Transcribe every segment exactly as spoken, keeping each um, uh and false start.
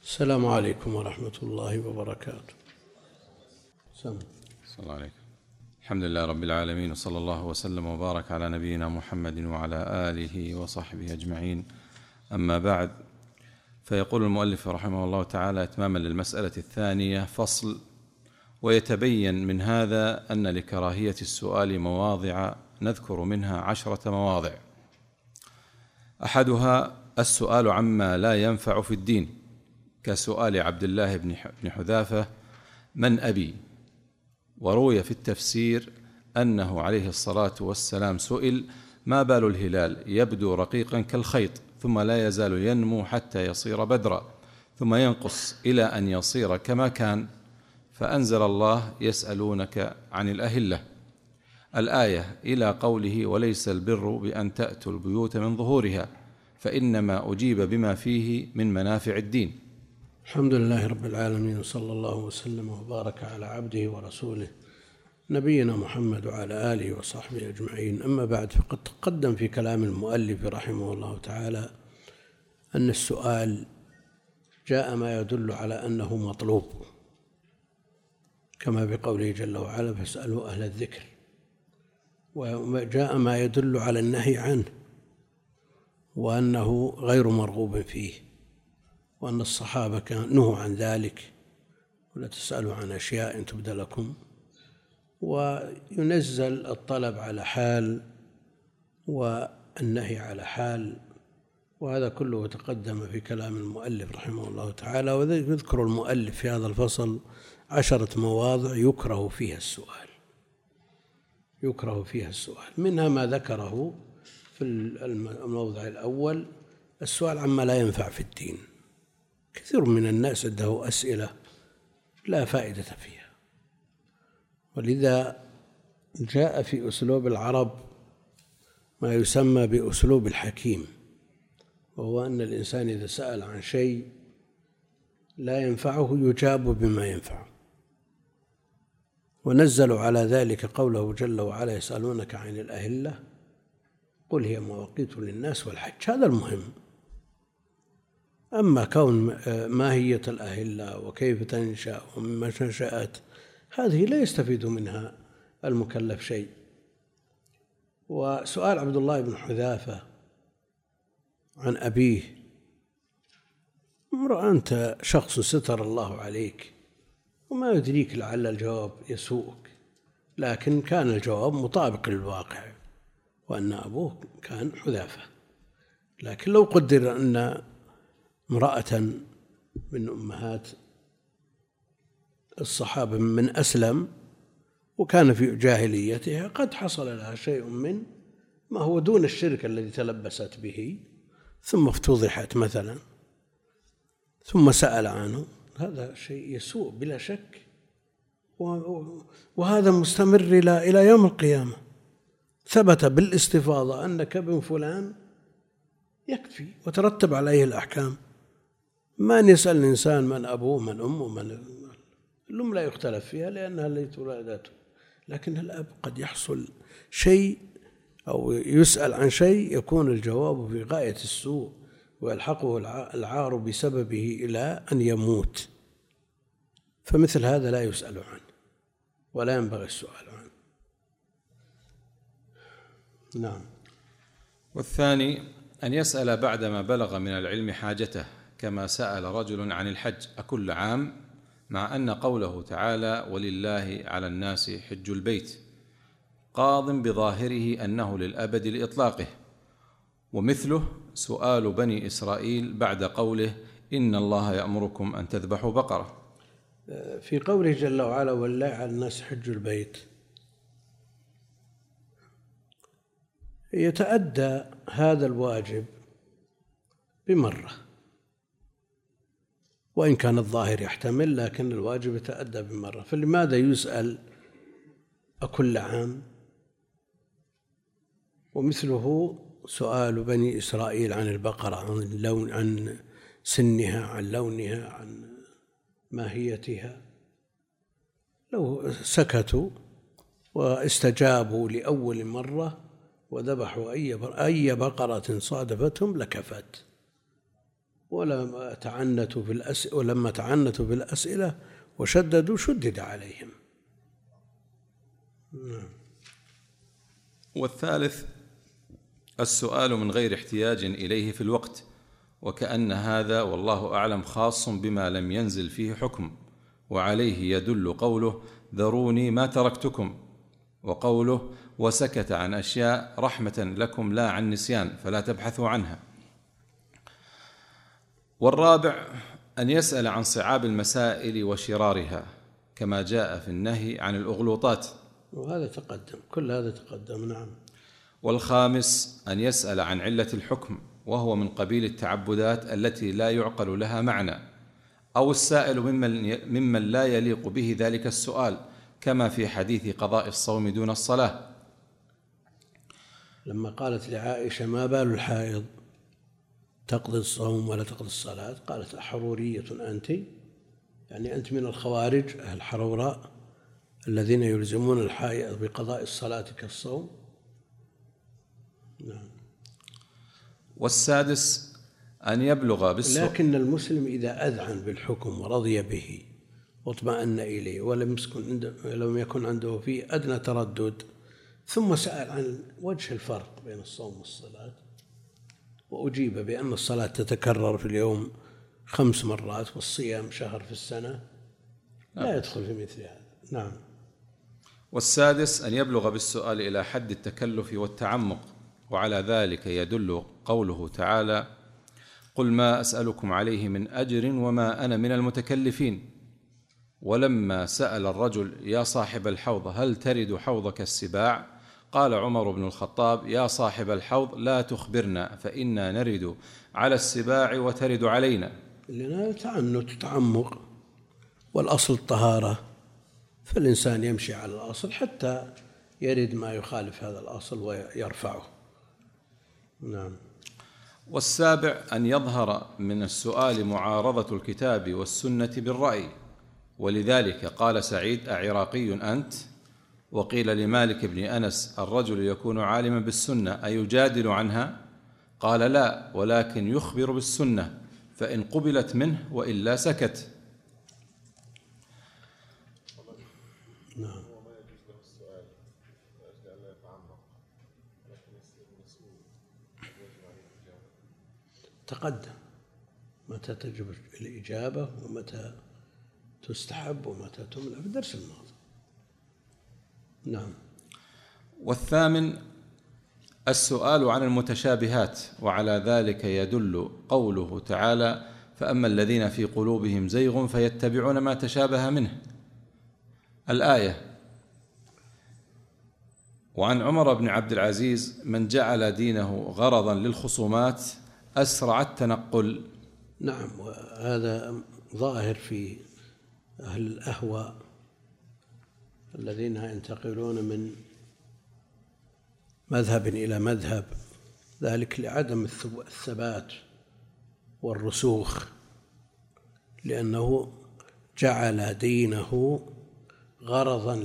السلام عليكم ورحمة الله وبركاته. سم. صلى الله عليكم. الحمد لله رب العالمين، وصلى الله وسلم وبارك على نبينا محمد وعلى آله وصحبه أجمعين. أما بعد، فيقول المؤلف رحمه الله تعالى إتماما للمسألة الثانية: فصل. ويتبين من هذا أن لكراهية السؤال مواضع، نذكر منها عشرة مواضع. أحدها السؤال عما لا ينفع في الدين، كسؤال عبد الله بن حذافة: من أبي؟ وروي في التفسير أنه عليه الصلاة والسلام سئل: ما بال الهلال يبدو رقيقا كالخيط ثم لا يزال ينمو حتى يصير بدرا ثم ينقص إلى أن يصير كما كان، فأنزل الله: يسألونك عن الأهلة، الآية إلى قوله: وليس البر بأن تأتوا البيوت من ظهورها، فإنما أجيب بما فيه من منافع الدين. الحمد لله رب العالمين، وصلى الله وسلم وبارك على عبده ورسوله نبينا محمد وعلى آله وصحبه أجمعين. أما بعد، فقد تقدم في كلام المؤلف رحمه الله تعالى أن السؤال جاء ما يدل على أنه مطلوب، كما بقوله جل وعلا: فاسألوا أهل الذكر، وجاء ما يدل على النهي عنه وأنه غير مرغوب فيه، وأن الصحابة كانوا نهوا عن ذلك: ولا تسألوا عن أشياء إن تبد لكم. وينزل الطلب على حال والنهي على حال، وهذا كله تقدم في كلام المؤلف رحمه الله تعالى. ويذكر المؤلف في هذا الفصل عشرة مواضع يكره فيها السؤال يكره فيها السؤال منها ما ذكره في الموضع الأول: السؤال عما لا ينفع في الدين. كثير من الناس عنده أسئلة لا فائدة فيها، ولذا جاء في أسلوب العرب ما يسمى بأسلوب الحكيم، وهو أن الإنسان إذا سأل عن شيء لا ينفعه يجاب بما ينفعه. ونزلوا على ذلك قوله جل وعلا: يسألونك عن الأهلة قل هي مواقيت للناس والحج. هذا المهم. أما كون ماهية الأهلة وكيف تنشأ ومما نشأت، هذه لا يستفيد منها المكلف شيء. وسؤال عبد الله بن حذافة عن أبيه: امرأ أنت شخص ستر الله عليك وما يدريك لعل الجواب يسوءك، لكن كان الجواب مطابق للواقع، وأن أبوه كان حذافة. لكن لو قدر أن امرأة من أمهات الصحابة من أسلم وكان في جاهليتها قد حصل لها شيء من ما هو دون الشرك الذي تلبست به، ثم افتضحت مثلا ثم سأل عنه، هذا شيء يسوء بلا شك، وهذا مستمر إلى إلى يوم القيامة. ثبت بالاستفاضة أنك ابن فلان يكفي وترتب عليه الأحكام. ما يسأل الإنسان من أبوه من أمه من الأم لا يختلف فيها لأنها التي ولدته، لكن الأب قد يحصل شيء أو يسأل عن شيء يكون الجواب في غاية السوء ويلحقه العار بسببه إلى أن يموت، فمثل هذا لا يسأل عنه ولا ينبغي السؤال عنه. نعم. والثاني أن يسأل بعدما بلغ من العلم حاجته، كما سأل رجل عن الحج أكل عام، مع أن قوله تعالى: ولله على الناس حج البيت، قاض بظاهره أنه للأبد لإطلاقه. ومثله سؤال بني إسرائيل بعد قوله: إن الله يأمركم أن تذبحوا بقرة. في قوله جل وعلا: ولله على الناس حج البيت، يتأدى هذا الواجب بمرة، وإن كان الظاهر يحتمل، لكن الواجب يتأدى بمرة. فلماذا يسأل أكل عام؟ ومثله سؤال بني إسرائيل عن البقرة، عن اللون، عن سنها، عن لونها، عن ماهيتها. لو سكتوا واستجابوا لأول مرة وذبحوا أي بقرة صادفتهم لكفت، ولما تعنتوا في الأسئلة ولما تعنتوا في الأسئلة وشددوا شدد عليهم. والثالث السؤال من غير احتياج إليه في الوقت، وكأن هذا والله أعلم خاص بما لم ينزل فيه حكم، وعليه يدل قوله ذروني ما تركتكم، وقوله وسكت عن أشياء رحمة لكم لا عن نسيان فلا تبحثوا عنها. والرابع أن يسأل عن صعاب المسائل وشرارها كما جاء في النهي عن الأغلوطات، وهذا تقدم، كل هذا تقدم. نعم. والخامس أن يسأل عن علة الحكم، وهو من قبيل التعبدات التي لا يعقل لها معنى، أو السائل ممن, ممن لا يليق به ذلك السؤال، كما في حديث قضاء الصوم دون الصلاة. لما قالت لعائشة ما بال الحائض تقضي الصوم ولا تقضي الصلاة، قالت أحرورية أنت؟ يعني أنت من الخوارج أهل حروراء الذين يلزمون الحائض بقضاء الصلاة كالصوم. نعم. والسادس أن يبلغ بالسؤال، لكن المسلم إذا أذعن بالحكم ورضي به واطمأن إليه ولم يكن عنده لم يكن عنده فيه أدنى تردد، ثم سأل عن وجه الفرق بين الصوم والصلاة، وأجيب بأن الصلاة تتكرر في اليوم خمس مرات والصيام شهر في السنة، لا يدخل في مثل هذا. نعم. والسادس أن يبلغ بالسؤال إلى حد التكلف والتعمق، وعلى ذلك يدل قوله تعالى قل ما أسألكم عليه من أجر وما أنا من المتكلفين. ولما سأل الرجل يا صاحب الحوض هل ترد حوضك السباع، قال عمر بن الخطاب يا صاحب الحوض لا تخبرنا فإنا نرد على السباع وترد علينا. لأنها تعنت تعمق، والأصل الطهارة، فالإنسان يمشي على الأصل حتى يرد ما يخالف هذا الأصل ويرفعه. نعم. والسابع أن يظهر من السؤال معارضة الكتاب والسنة بالرأي، ولذلك قال سعيد أعراقي أنت؟ وقيل لمالك بن أنس الرجل يكون عالما بالسنة أيجادل عنها؟ قال لا، ولكن يخبر بالسنة فإن قبلت منه وإلا سكت. نعم. تقدم متى تجب الإجابة ومتى تستحب ومتى تمنع في الدرس الماضي. نعم. والثامن السؤال عن المتشابهات، وعلى ذلك يدل قوله تعالى فأما الذين في قلوبهم زيغ فيتبعون ما تشابه منه، الآية. وعن عمر بن عبد العزيز من جعل دينه غرضا للخصومات أسرع التنقل. نعم. وهذا ظاهر في أهل الأهواء الذين ينتقلون من مذهب إلى مذهب، ذلك لعدم الثبات والرسوخ، لأنه جعل دينه غرضا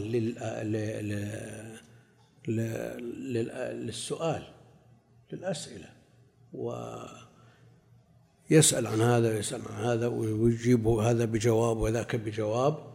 للسؤال للأسئلة، ويسأل عن هذا ويسأل عن هذا ويجيب هذا بجواب وذاك بجواب،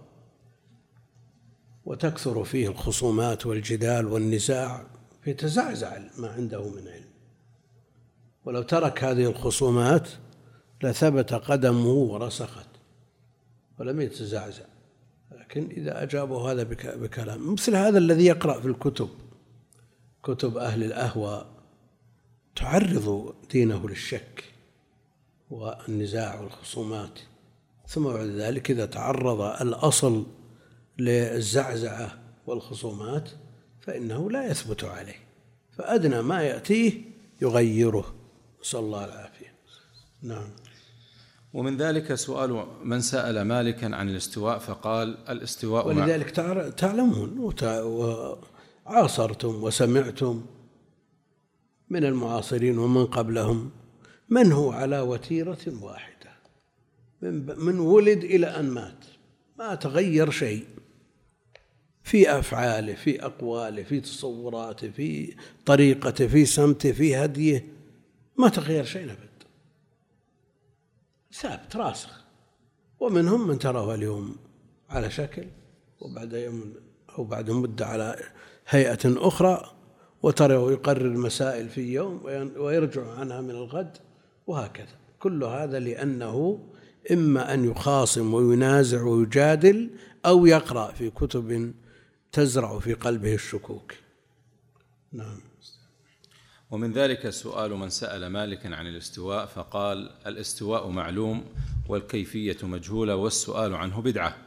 وتكثر فيه الخصومات والجدال والنزاع، فيتزعزع ما عنده من علم. ولو ترك هذه الخصومات لثبت قدمه ورسخت ولم يتزعزع. لكن إذا أجابه هذا بكلام مثل هذا الذي يقرأ في الكتب، كتب أهل الأهواء، تعرض دينه للشك والنزاع والخصومات، ثم بعد ذلك إذا تعرض الأصل للزعزعة والخصومات فإنه لا يثبت عليه، فأدنى ما يأتيه يغيره، نسأل الله العافية. نعم. ومن ذلك سؤال من سأل مالكا عن الاستواء فقال الاستواء، ولذلك تعلمون وعاصرتم وسمعتم من المعاصرين ومن قبلهم من هو على وتيرة واحدة من ولد إلى أن مات، ما تغير شيء في أفعاله، في أقواله، في تصوراته، في طريقته، في سمته، في هديه، ما تغير شيء أبدا. ثابت راسخ، ومنهم من تراه اليوم على شكل وبعد يوم أو بعد مدة على هيئة أخرى، وتراه يقرر مسائل في يوم ويرجع عنها من الغد، وهكذا. كل هذا لأنه إما أن يخاصم وينازع ويجادل، أو يقرأ في كتب تزرع في قلبه الشكوك. نعم. ومن ذلك سؤال من سأل مالكا عن الاستواء فقال: الاستواء معلوم والكيفية مجهولة والسؤال عنه بدعة.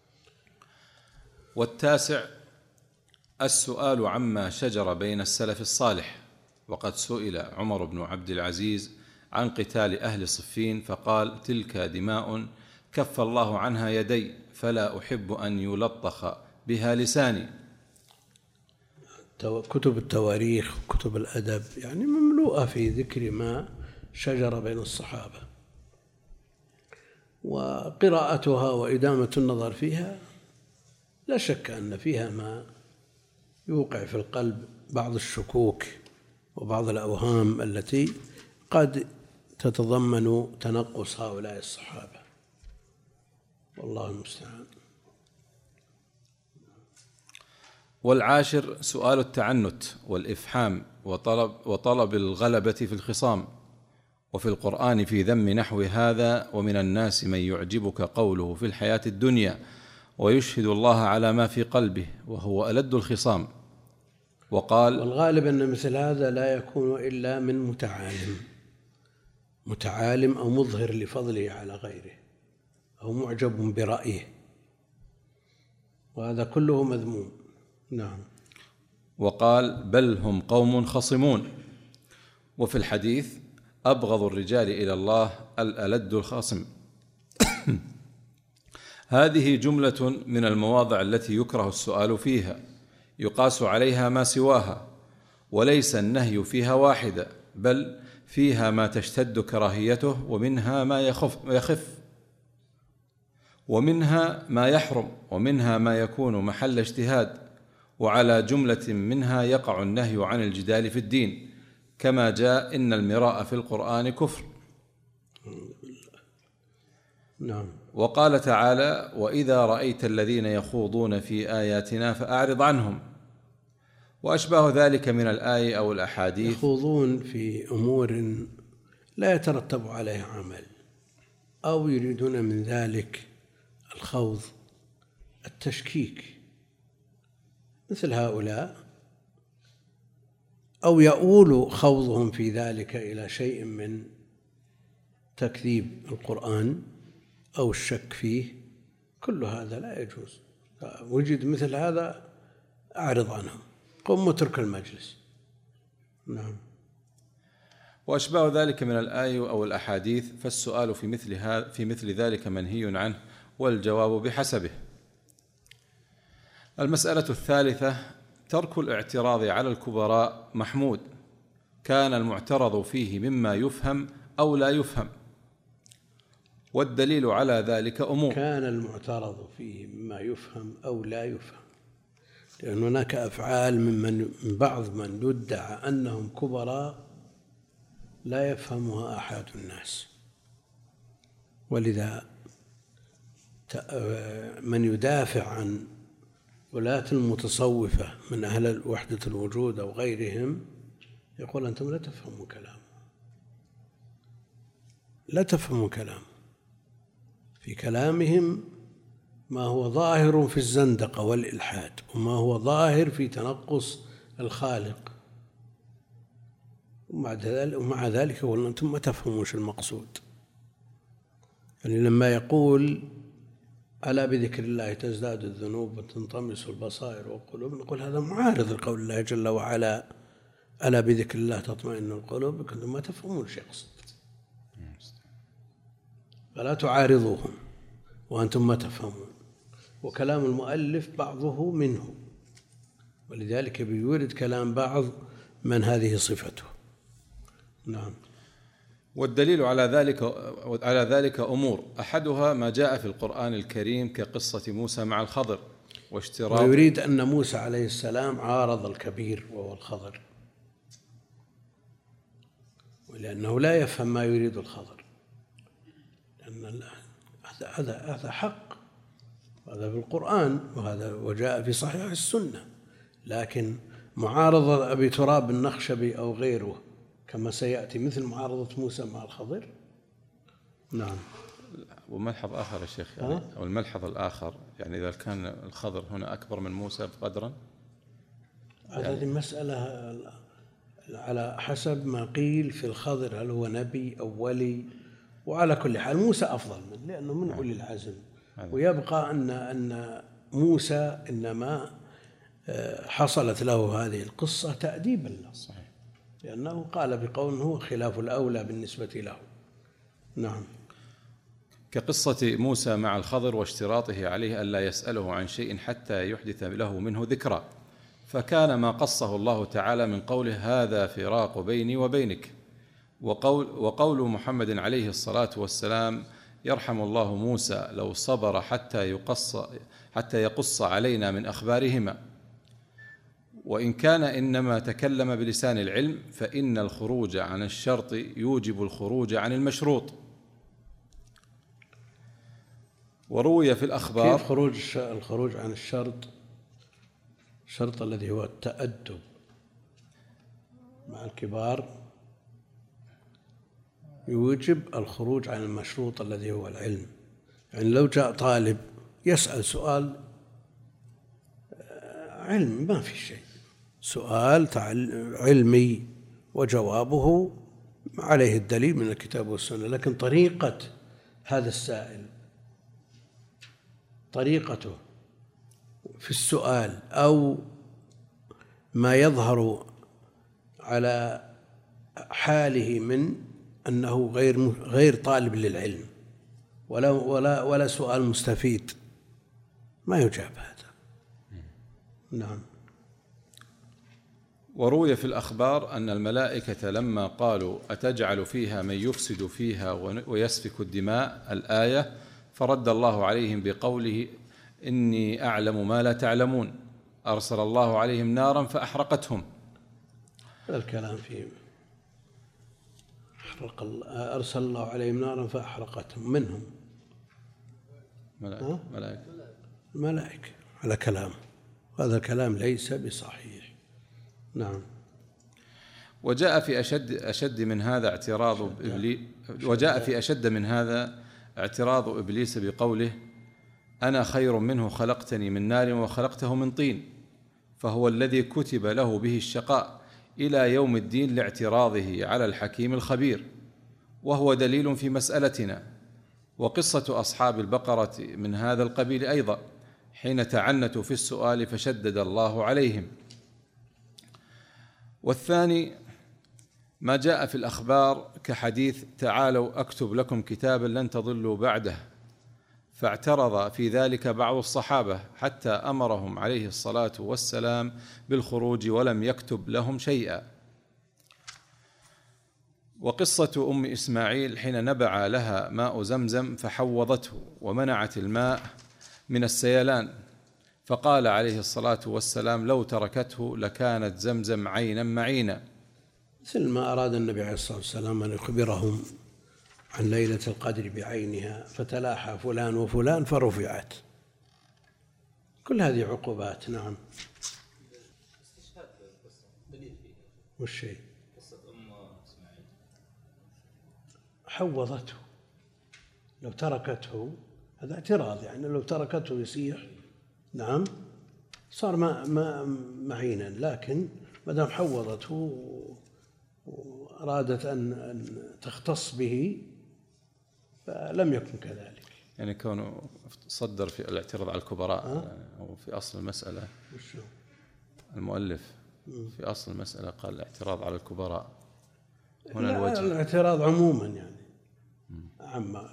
والتاسع السؤال عما شجر بين السلف الصالح، وقد سئل عمر بن عبد العزيز عن قتال أهل صفين فقال: تلك دماء كف الله عنها يدي، فلا أحب أن يلطخ بها لساني. كتب التواريخ وكتب الأدب يعني مملوءة في ذكر ما شجر بين الصحابة، وقراءتها وإدامة النظر فيها لا شك أن فيها ما يوقع في القلب بعض الشكوك وبعض الأوهام التي قد تتضمن تنقص هؤلاء الصحابة، والله المستعان. والعاشر سؤال التعنت والإفحام وطلب, وطلب الغلبة في الخصام. وفي القرآن في ذم نحو هذا: ومن الناس من يعجبك قوله في الحياة الدنيا ويشهد الله على ما في قلبه وهو ألد الخصام. وقال: والغالب أن مثل هذا لا يكون إلا من متعالم متعالم أو مظهر لفضله على غيره أو معجب برأيه، وهذا كله مذموم. نعم. وقال: بل هم قوم خصمون. وفي الحديث: أبغض الرجال إلى الله الألد الخصم. هذه جملة من المواضع التي يكره السؤال فيها، يقاس عليها ما سواها، وليس النهي فيها واحدا، بل فيها ما تشتد كراهيته، ومنها ما يخف, يخف ومنها ما يحرم، ومنها ما يكون محل اجتهاد، وعلى جملة منها يقع النهي عن الجدال في الدين، كما جاء: إن المراء في القرآن كفر. نعم. وقال تعالى: وإذا رأيت الذين يخوضون في آياتنا فأعرض عنهم. وأشباه ذلك من الآية أو الأحاديث. يخوضون في أمور لا يترتب عليها عمل، أو يريدون من ذلك الخوض التشكيك، مثل هؤلاء، أو يؤول خوضهم في ذلك إلى شيء من تكذيب القرآن أو الشك فيه. كل هذا لا يجوز. وجد مثل هذا أعرض عنهم، قم واترك المجلس. نعم. وأشباه ذلك من الآية أو الأحاديث، فالسؤال في مثل هذا في مثل ذلك منهي عنه، والجواب بحسبه. المسألة الثالثة: ترك الاعتراض على الكبراء محمود، كان المعترض فيه مما يفهم أو لا يفهم. والدليل على ذلك أمور. كان المعترض فيه مما يفهم أو لا يفهم، لأن هناك أفعال من بعض من يدعى أنهم كبراء لا يفهمها أحد الناس، ولذا من يدافع عن ولاة المتصوفة من أهل وحدة الوجود أو غيرهم يقول: أنتم لا تفهموا كلام لا تفهموا كلام في كلامهم ما هو ظاهر في الزندقة والإلحاد، وما هو ظاهر في تنقص الخالق، ومع ذلك يقول: أنتم ما تفهموش المقصود. يعني لما يقول: ألا بذكر الله تزداد الذنوب وتنطمس البصائر والقلوب، نقول هذا معارض لقول الله جل وعلا: ألا بذكر الله تطمئن القلوب. كنتم ما تفهمون شيء يقصد، فلا تعارضوهم وأنتم ما تفهمون. وكلام المؤلف بعضه منه، ولذلك بيورد كلام بعض من هذه صفته. نعم. والدليل على ذلك على ذلك أمور، أحدها ما جاء في القرآن الكريم كقصة موسى مع الخضر واشتراط. ويريد أن موسى عليه السلام عارض الكبير وهو الخضر، ولأنه لا يفهم ما يريد الخضر، لأن هذا هذا حق، هذا في القرآن وهذا وجاء في صحيح السنة. لكن معارضة أبي تراب النخشبي أو غيره كما سيأتي مثل معارضة موسى مع الخضر. نعم. وملحظ آخر يا شيخ، يعني أو الملحظ الآخر، يعني إذا كان الخضر هنا أكبر من موسى قدرا، هذه يعني مسألة على حسب ما قيل في الخضر، هل هو نبي أو ولي. وعلى كل حال موسى أفضل منه لأنه من أولي العزم. ويبقى أن أن موسى إنما حصلت له هذه القصة تأديبا له، صحيح، لأنه قال بقول هو خلاف الأولى بالنسبة له. نعم. كقصة موسى مع الخضر واشتراطه عليه ألا يسأله عن شيء حتى يحدث له منه ذكرى، فكان ما قصه الله تعالى من قوله هذا فراق بيني وبينك، وقول, وقول محمد عليه الصلاة والسلام يرحم الله موسى لو صبر حتى يقص, حتى يقص علينا من أخبارهما. وإن كان إنما تكلم بلسان العلم فإن الخروج عن الشرط يوجب الخروج عن المشروط. وروي في الأخبار كيف خروج الخروج عن الشرط؟ الشرط الذي هو التأدب مع الكبار يوجب الخروج عن المشروط الذي هو العلم. يعني لو جاء طالب يسأل سؤال علم ما في شيء، سؤال علمي وجوابه عليه الدليل من الكتاب والسنة، لكن طريقة هذا السائل، طريقته في السؤال أو ما يظهر على حاله من أنه غير غير طالب للعلم ولا ولا ولا سؤال مستفيد، ما يجاب هذا. نعم. وروي في الأخبار أن الملائكة لما قالوا أتجعل فيها من يفسد فيها ويسفك الدماء الآية، فرد الله عليهم بقوله إني أعلم ما لا تعلمون، أرسل الله عليهم نارا فأحرقتهم. هذا الكلام فيه أحرق أرسل الله عليهم نارا فأحرقتهم، منهم ملائكة ملائكة ملائكة على كلام، هذا الكلام ليس بصحيح. نعم. وجاء في أشد أشد من هذا اعتراض إبليس وجاء في أشد من هذا اعتراض إبليس بقوله أنا خير منه خلقتني من نار وخلقته من طين، فهو الذي كتب له به الشقاء إلى يوم الدين لاعتراضه على الحكيم الخبير، وهو دليل في مسألتنا. وقصة أصحاب البقرة من هذا القبيل أيضا، حين تعنتوا في السؤال فشدد الله عليهم. والثاني ما جاء في الأخبار كحديث تعالوا أكتب لكم كتابا لن تضلوا بعده، فاعترض في ذلك بعض الصحابة حتى أمرهم عليه الصلاة والسلام بالخروج ولم يكتب لهم شيئا. وقصة أم إسماعيل حين نبع لها ماء زمزم فحوضته ومنعت الماء من السيلان، فقال عليه الصلاة والسلام لو تركته لكانت زمزم عينا معينا، مثل ما أراد النبي عليه الصلاة والسلام أن يخبرهم عن ليلة القدر بعينها فتلاحى فلان وفلان فرفعت. كل هذه عقوبات. نعم. وش شيء حوضته، لو تركته هذا اعتراض، يعني لو تركته يصيح. نعم صار ما ما معينا، لكن ما دام حوضته وأرادت أن تختص به فلم يكن كذلك. يعني كونه صدر في الاعتراض على الكبراء أه؟ أو في أصل المسألة وشو؟ المؤلف في أصل المسألة قال الاعتراض على الكبراء هنا الوجه الاعتراض عموما، يعني عما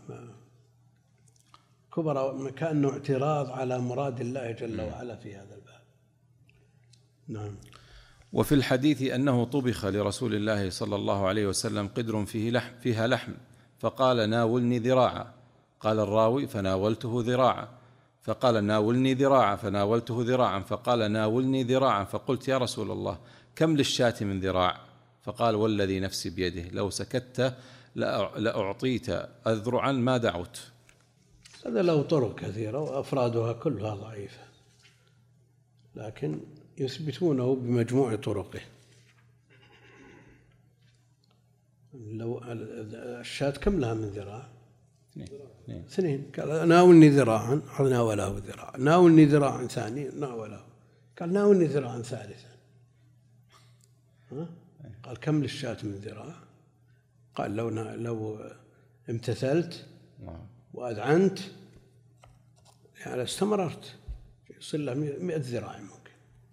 كبراء كأنه اعتراض على مراد الله جل وعلا في هذا الباب. نعم. وفي الحديث أنه طبخ لرسول الله صلى الله عليه وسلم قدر فيه لحم فيها لحم فقال ناولني ذراعا، قال الراوي فناولته ذراعا، فقال ناولني ذراعا فناولته ذراعا، فقال ناولني ذراعا، فقلت يا رسول الله كم للشاة من ذراع؟ فقال والذي نفسي بيده لو سكت لأعطيت أذرعا ما دعوت. هذا له طرق كثيرة وأفرادها كلها ضعيفة، لكن يثبتونه بمجموع طرقه. لو الشاة كم لها من ذراع؟ اثنين. قال ناولني ذراعا، ناوله ذراعا، ناولني ذراعا ثاني، ناوله. قال ناولني ذراعا ثالثا. ها؟ قال كم للشاة من ذراع؟ قال لو لو امتثلت وأذعنت يعني استمررت يصل له مئة ذراع ممكن.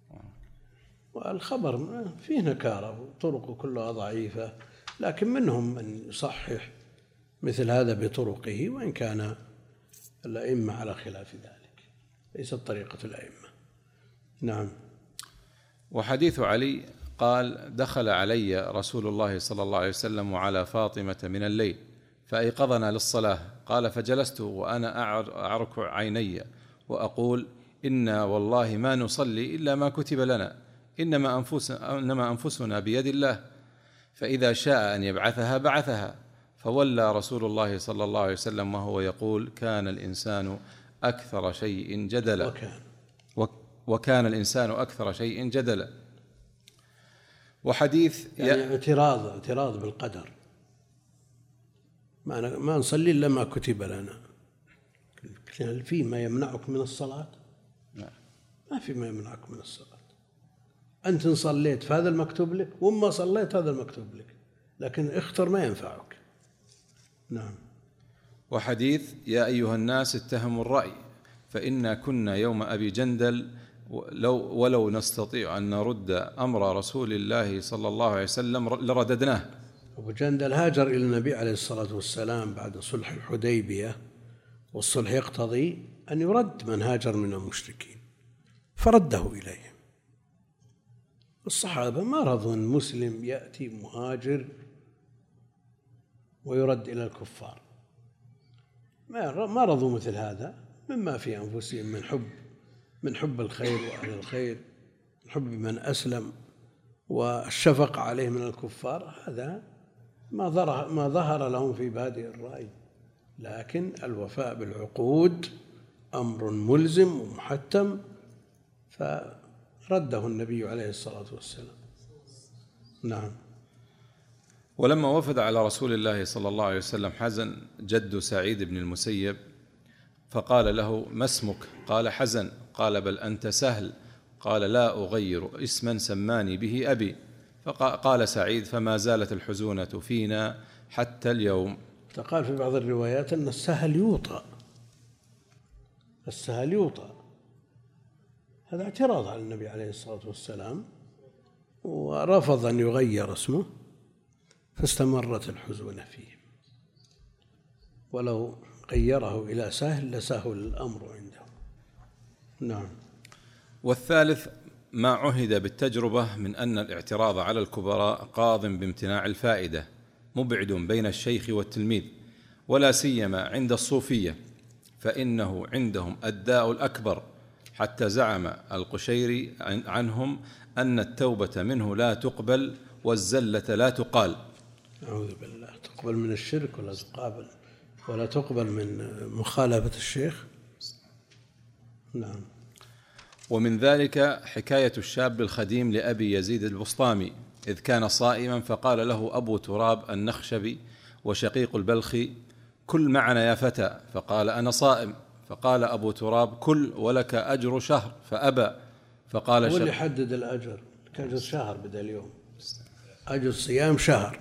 والخبر فيه نكارة وطرقه كلها ضعيفة، لكن منهم من يصحح مثل هذا بطرقه، وإن كان الأئمة على خلاف ذلك، ليست طريقة الأئمة. نعم. وحديث علي قال دخل علي رسول الله صلى الله عليه وسلم وعلى فاطمة من الليل فأيقظنا للصلاة، قال فجلست وأنا أعرك عيني وأقول إنا والله ما نصلي إلا ما كتب لنا، إنما أنفسنا, إنما أنفسنا بيد الله، فإذا شاء أن يبعثها بعثها. فولى رسول الله صلى الله عليه وسلم وهو يقول كان الإنسان أكثر شيء جدلا وكان, وكان الإنسان أكثر شيء جدلا. وحديث يعني اعتراض اعتراض بالقدر، ما ما نصلي إلا ما كتب لنا. هل في ما يمنعك من الصلاة؟ ما في ما يمنعك من الصلاة. أنت إن صليت فهذا المكتوب لك، وما صليت هذا المكتوب لك، لكن اختر ما ينفعك. نعم. وحديث يا أيها الناس اتهموا الرأي فإنا كنا يوم أبي جندل لو ولو نستطيع أن نرد أمر رسول الله صلى الله عليه وسلم لرددناه. أبو جندل هاجر إلى النبي عليه الصلاة والسلام بعد صلح الحديبية، والصلح يقتضي أن يرد من هاجر من المشركين، فرده إليهم. الصحابة ما رضوا أن مسلم يأتي مهاجر ويرد إلى الكفار، ما رضوا مثل هذا، مما في أنفسهم من حب من حب الخير وأهل الخير، من حب من أسلم والشفقة عليه من الكفار. هذا ما ظهر ما ظهر لهم في بادئ الرأي، لكن الوفاء بالعقود أمر ملزم ومحتم، فرده النبي عليه الصلاة والسلام. نعم. ولما وفد على رسول الله صلى الله عليه وسلم حزن جد سعيد بن المسيب فقال له ما اسمك؟ قال حزن. قال بل أنت سهل. قال لا أغير اسما سماني به أبي. فقال سعيد فما زالت الحزونة فينا حتى اليوم. قال في بعض الروايات أن السهل يوطأ، السهل يوطأ. هذا اعتراض على النبي عليه الصلاة والسلام، ورفض أن يغير اسمه، فاستمرت الحزونة فيه. ولو غيره إلى سهل لسهل الأمر عنده. نعم. والثالث ما عهد بالتجربة من أن الاعتراض على الكبراء قاض بامتناع الفائدة، مبعد بين الشيخ والتلميذ، ولا سيما عند الصوفية، فإنه عندهم الداء الأكبر، حتى زعم القشيري عنهم أن التوبة منه لا تقبل والزلة لا تقال. أعوذ بالله. تقبل من الشرك ولا تقابل ولا تقبل من مخالفة الشيخ. نعم. ومن ذلك حكاية الشاب الخديم لأبي يزيد البسطامي إذ كان صائما، فقال له أبو تراب النخشبي وشقيق البلخي كل معنا يا فتى، فقال أنا صائم. فقال أبو تراب كل ولك أجر شهر، فأبى. فقال هو اللي حدد الأجر، كأجر شهر بدأ اليوم، أجر صيام شهر.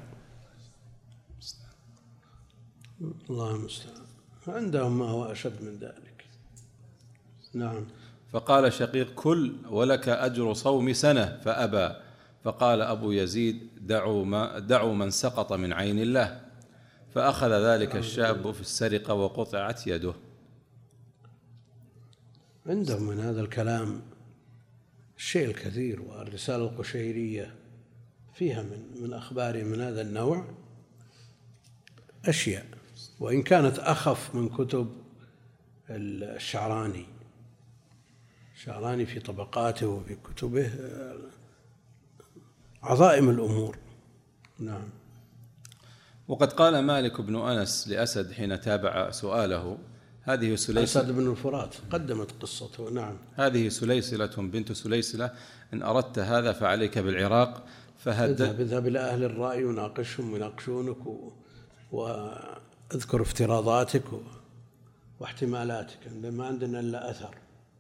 الله المستعان، عندهم ما هو أشد من ذلك. نعم. فقال شقيق كل ولك أجر صوم سنة، فأبى. فقال أبو يزيد دعوا, ما دعوا من سقط من عين الله. فأخذ ذلك الشاب في السرقة وقطعت يده. عندهم من هذا الكلام الشيء الكثير، والرسالة القشيرية فيها من, من أخبار من هذا النوع أشياء، وإن كانت أخف من كتب الشعراني. الشعراني في طبقاته وفي كتبه عظائم الأمور. نعم. وقد قال مالك بن أنس لأسد حين تابع سؤاله: هذه سليسلة أسد بن الفرات قدمت قصته. نعم. هذه سليسلة بنت سليسلة، إن أردت هذا فعليك بالعراق. فهدد اذهب اذهب إلى أهل الرأي وناقشهم ويناقشونك واذكر افتراضاتك واحتمالاتك. ما عندنا إلا أثر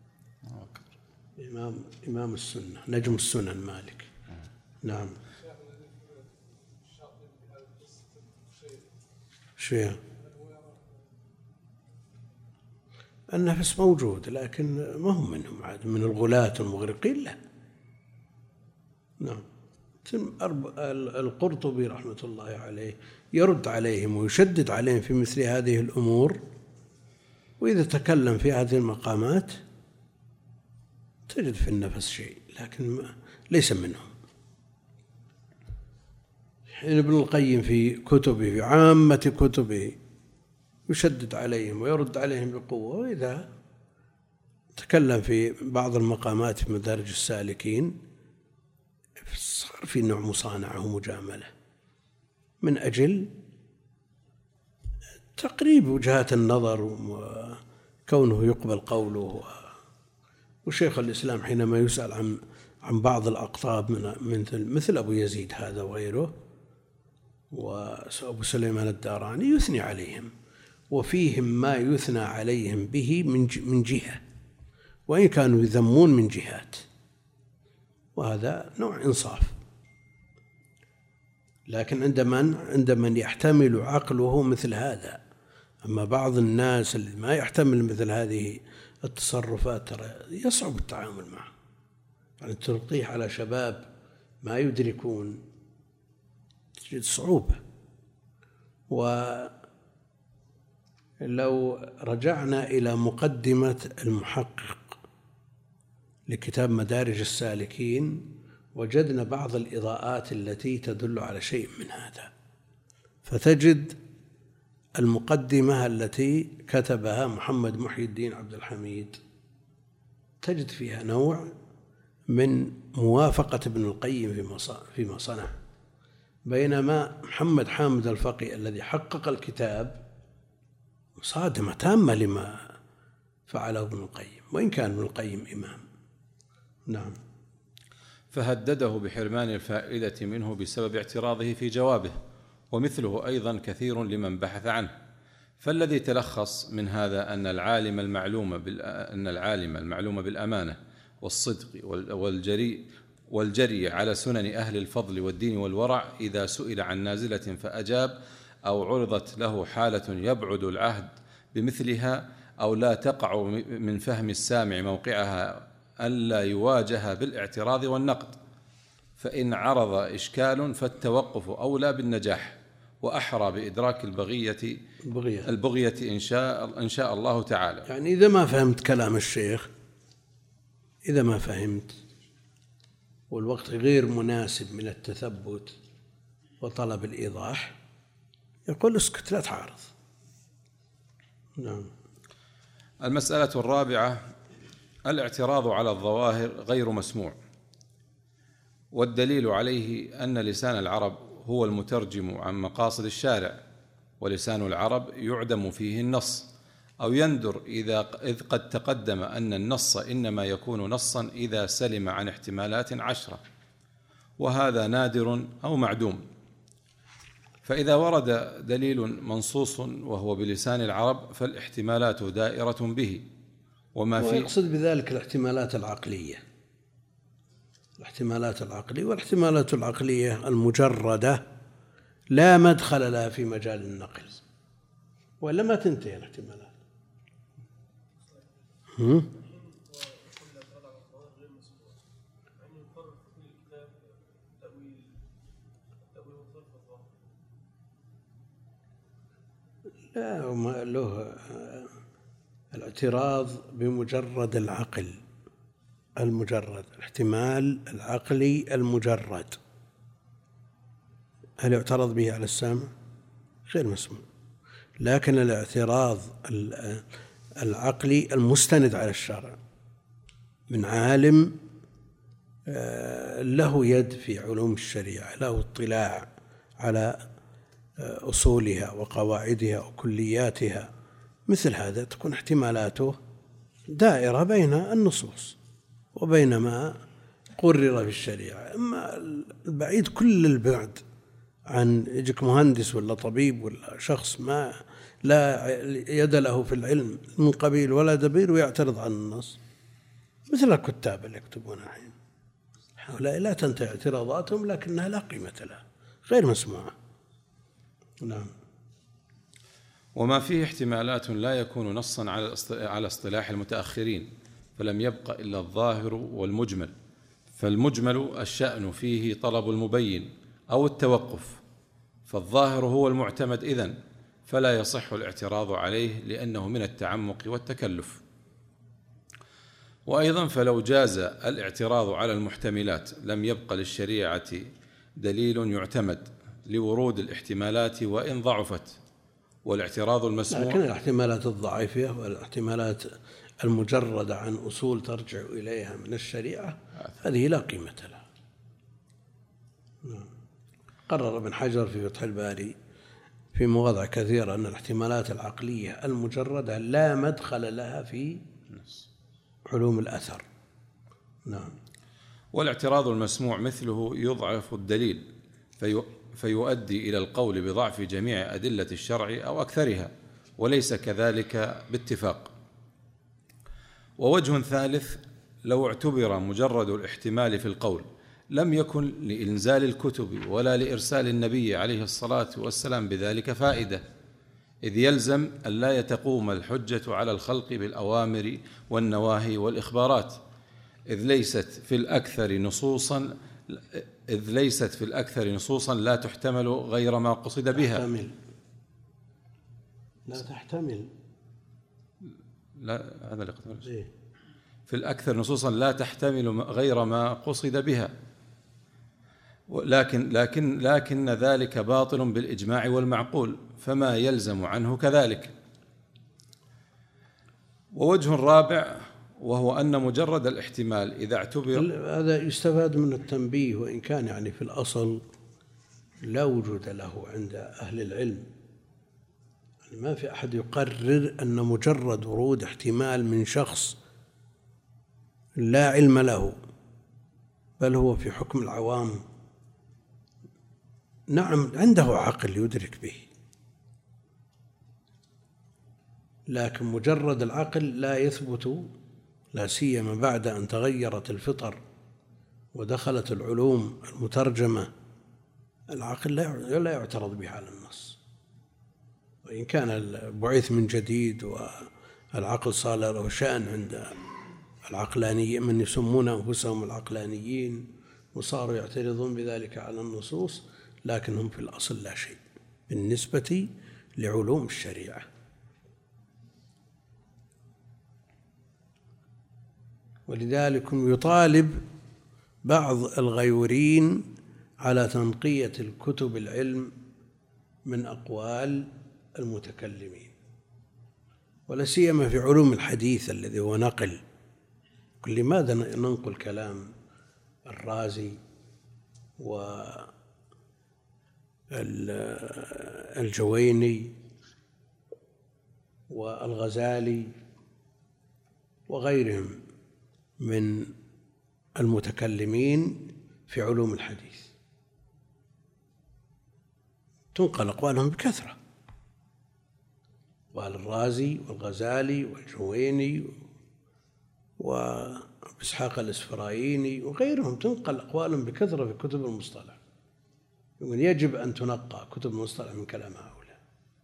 إمام إمام السنة نجم السنن مالك. نعم. شيء النفس موجود لكن ما هم منهم عاد من الغلاة المغرقين. لا. نعم. القرطبي رحمة الله عليه يرد عليهم ويشدد عليهم في مثل هذه الأمور، وإذا تكلم في هذه المقامات تجد في النفس شيء لكن ليس منهم. حين ابن القيم في كتبه في عامة كتبه يشدد عليهم ويرد عليهم بقوة، وإذا تكلم في بعض المقامات في مدارج السالكين صار في نوع مصانعة ومجاملة من أجل تقريب وجهات النظر وكونه يقبل قوله. وشيخ الإسلام حينما يسأل عن عن بعض الأقطاب من مثل مثل أبو يزيد هذا وغيره وأبو سليمان الداراني يثني عليهم، وفيهم ما يثنى عليهم به من جهة، وإن كانوا يذمون من جهات، وهذا نوع إنصاف. لكن عند من عند من يحتمل عقله مثل هذا. أما بعض الناس اللي ما يحتمل مثل هذه التصرفات ترى يصعب التعامل معه، يعني تلقيه على شباب ما يدركون تجد صعوبة. ولو رجعنا إلى مقدمة المحقق لكتاب مدارج السالكين وجدنا بعض الإضاءات التي تدل على شيء من هذا، فتجد المقدمة التي كتبها محمد محي الدين عبد الحميد تجد فيها نوع من موافقة ابن القيم فيما صنع، بينما محمد حامد الفقي الذي حقق الكتاب مصادمة تامة لما فعله ابن القيم، وإن كان ابن القيم إمام. نعم. فهدده بحرمان الفائدة منه بسبب اعتراضه في جوابه، ومثله أيضا كثير لمن بحث عنه. فالذي تلخص من هذا أن العالم المعلوم أن العالم المعلوم بالأمانة والصدق والجري والجري على سنن أهل الفضل والدين والورع، إذا سئل عن نازلة فأجاب، أو عرضت له حالة يبعد العهد بمثلها أو لا تقع من فهم السامع موقعها، ألا يواجه بالاعتراض والنقد. فإن عرض إشكال فالتوقف أولى بالنجاح وأحرى بإدراك البغية البغية, البغية إن شاء, إن شاء الله تعالى. يعني إذا ما فهمت كلام الشيخ، إذا ما فهمت والوقت غير مناسب من التثبت وطلب الإيضاح، يقول اسكت لا تعارض. نعم. المسألة الرابعة: الاعتراض على الظواهر غير مسموع، والدليل عليه أن لسان العرب هو المترجم عن مقاصد الشارع، ولسان العرب يعدم فيه النص أو يندر، إذا إذ قد تقدم أن النص إنما يكون نصا إذا سلم عن احتمالات عشرة، وهذا نادر أو معدوم. فإذا ورد دليل منصوص وهو بلسان العرب فالاحتمالات دائرة به، وما فيه يقصد بذلك الاحتمالات العقلية الاحتمالات العقلية والاحتمالات العقلية المجردة لا مدخل لها في مجال النقل، وإلا ما تنتهي الاحتمالات. هم؟ لا، وما له الاعتراض بمجرد العقل المجرد، الاحتمال العقلي المجرد، هل يعترض به على السامع؟ غير مسموع. لكن الاعتراض العقلي المستند على الشرع من عالم له يد في علوم الشريعة، له اطلاع على أصولها وقواعدها وكلياتها، مثل هذا تكون احتمالاته دائرة بين النصوص وبين ما قرر في الشريعة. أما البعيد كل البعد عن يجيك مهندس ولا طبيب ولا شخص ما لا يد له في العلم من قبيل ولا دبير ويعترض عن النص، مثل الكتاب اللي يكتبون الحين، هؤلاء لا تنتهي اعتراضاتهم لكنها لا قيمة لها، غير مسموعة. نعم. وما فيه احتمالات لا يكون نصا على اصطلاح المتأخرين، فلم يبق إلا الظاهر والمجمل، فالمجمل الشأن فيه طلب المبين أو التوقف، فالظاهر هو المعتمد إذن، فلا يصح الاعتراض عليه لأنه من التعمق والتكلف. وأيضا فلو جاز الاعتراض على المحتملات لم يبق للشريعة دليل يعتمد لورود الاحتمالات وإن ضعفت، والاعتراض المسموع. لكن الاحتمالات الضعيفة والاحتمالات المجردة عن أصول ترجع إليها من الشريعة هذه لا قيمة لها. قرر ابن حجر في فتح الباري في مواضع كثيرة أن الاحتمالات العقلية المجردة لا مدخل لها في علوم الأثر. نعم. والاعتراض المسموع مثله يضعف الدليل في فيؤدي إلى القول بضعف جميع أدلة الشرع أو أكثرها، وليس كذلك باتفاق. ووجه ثالث، لو اعتبر مجرد الاحتمال في القول لم يكن لإنزال الكتب ولا لإرسال النبي عليه الصلاة والسلام بذلك فائدة، إذ يلزم أن لا تقوم الحجة على الخلق بالأوامر والنواهي والإخبارات، إذ ليست في الأكثر نصوصا إذ ليست في الأكثر نصوصا لا تحتمل غير ما قصد بها. تحتمل. لا تحتمل. لا، هذا اللي قلت. إيه؟ في الأكثر نصوصا لا تحتمل غير ما قصد بها، لكن لكن لكن ذلك باطل بالإجماع والمعقول، فما يلزم عنه كذلك. ووجه رابع، وهو أن مجرد الاحتمال إذا اعتبر، هذا يستفاد من التنبيه، وإن كان يعني في الأصل لا وجود له عند أهل العلم، ما في أحد يقرر أن مجرد ورود احتمال من شخص لا علم له بل هو في حكم العوام، نعم عنده عقل يدرك به، لكن مجرد العقل لا يثبت، لا سيما بعد أن تغيرت الفطر ودخلت العلوم المترجمة. العقل لا يعترض به على النص، وإن كان بعث من جديد والعقل صار له شأن عند العقلانيين، من يسمون أنفسهم العقلانيين، وصاروا يعترضون بذلك على النصوص، لكنهم في الأصل لا شيء بالنسبة لعلوم الشريعة. ولذلك يطالب بعض الغيورين على تنقية الكتب العلم من أقوال المتكلمين، ولا سيما في علوم الحديث الذي هو نقل. لماذا ننقل كلام الرازي والجويني والغزالي وغيرهم من المتكلمين في علوم الحديث؟ تنقل أقوالهم بكثرة، أقوال الرازي والغزالي والجويني وإسحاق الإسفرايني وغيرهم تنقل أقوالهم بكثرة في كتب المصطلح. يجب أن تنقى كتب المصطلح من كلام هؤلاء.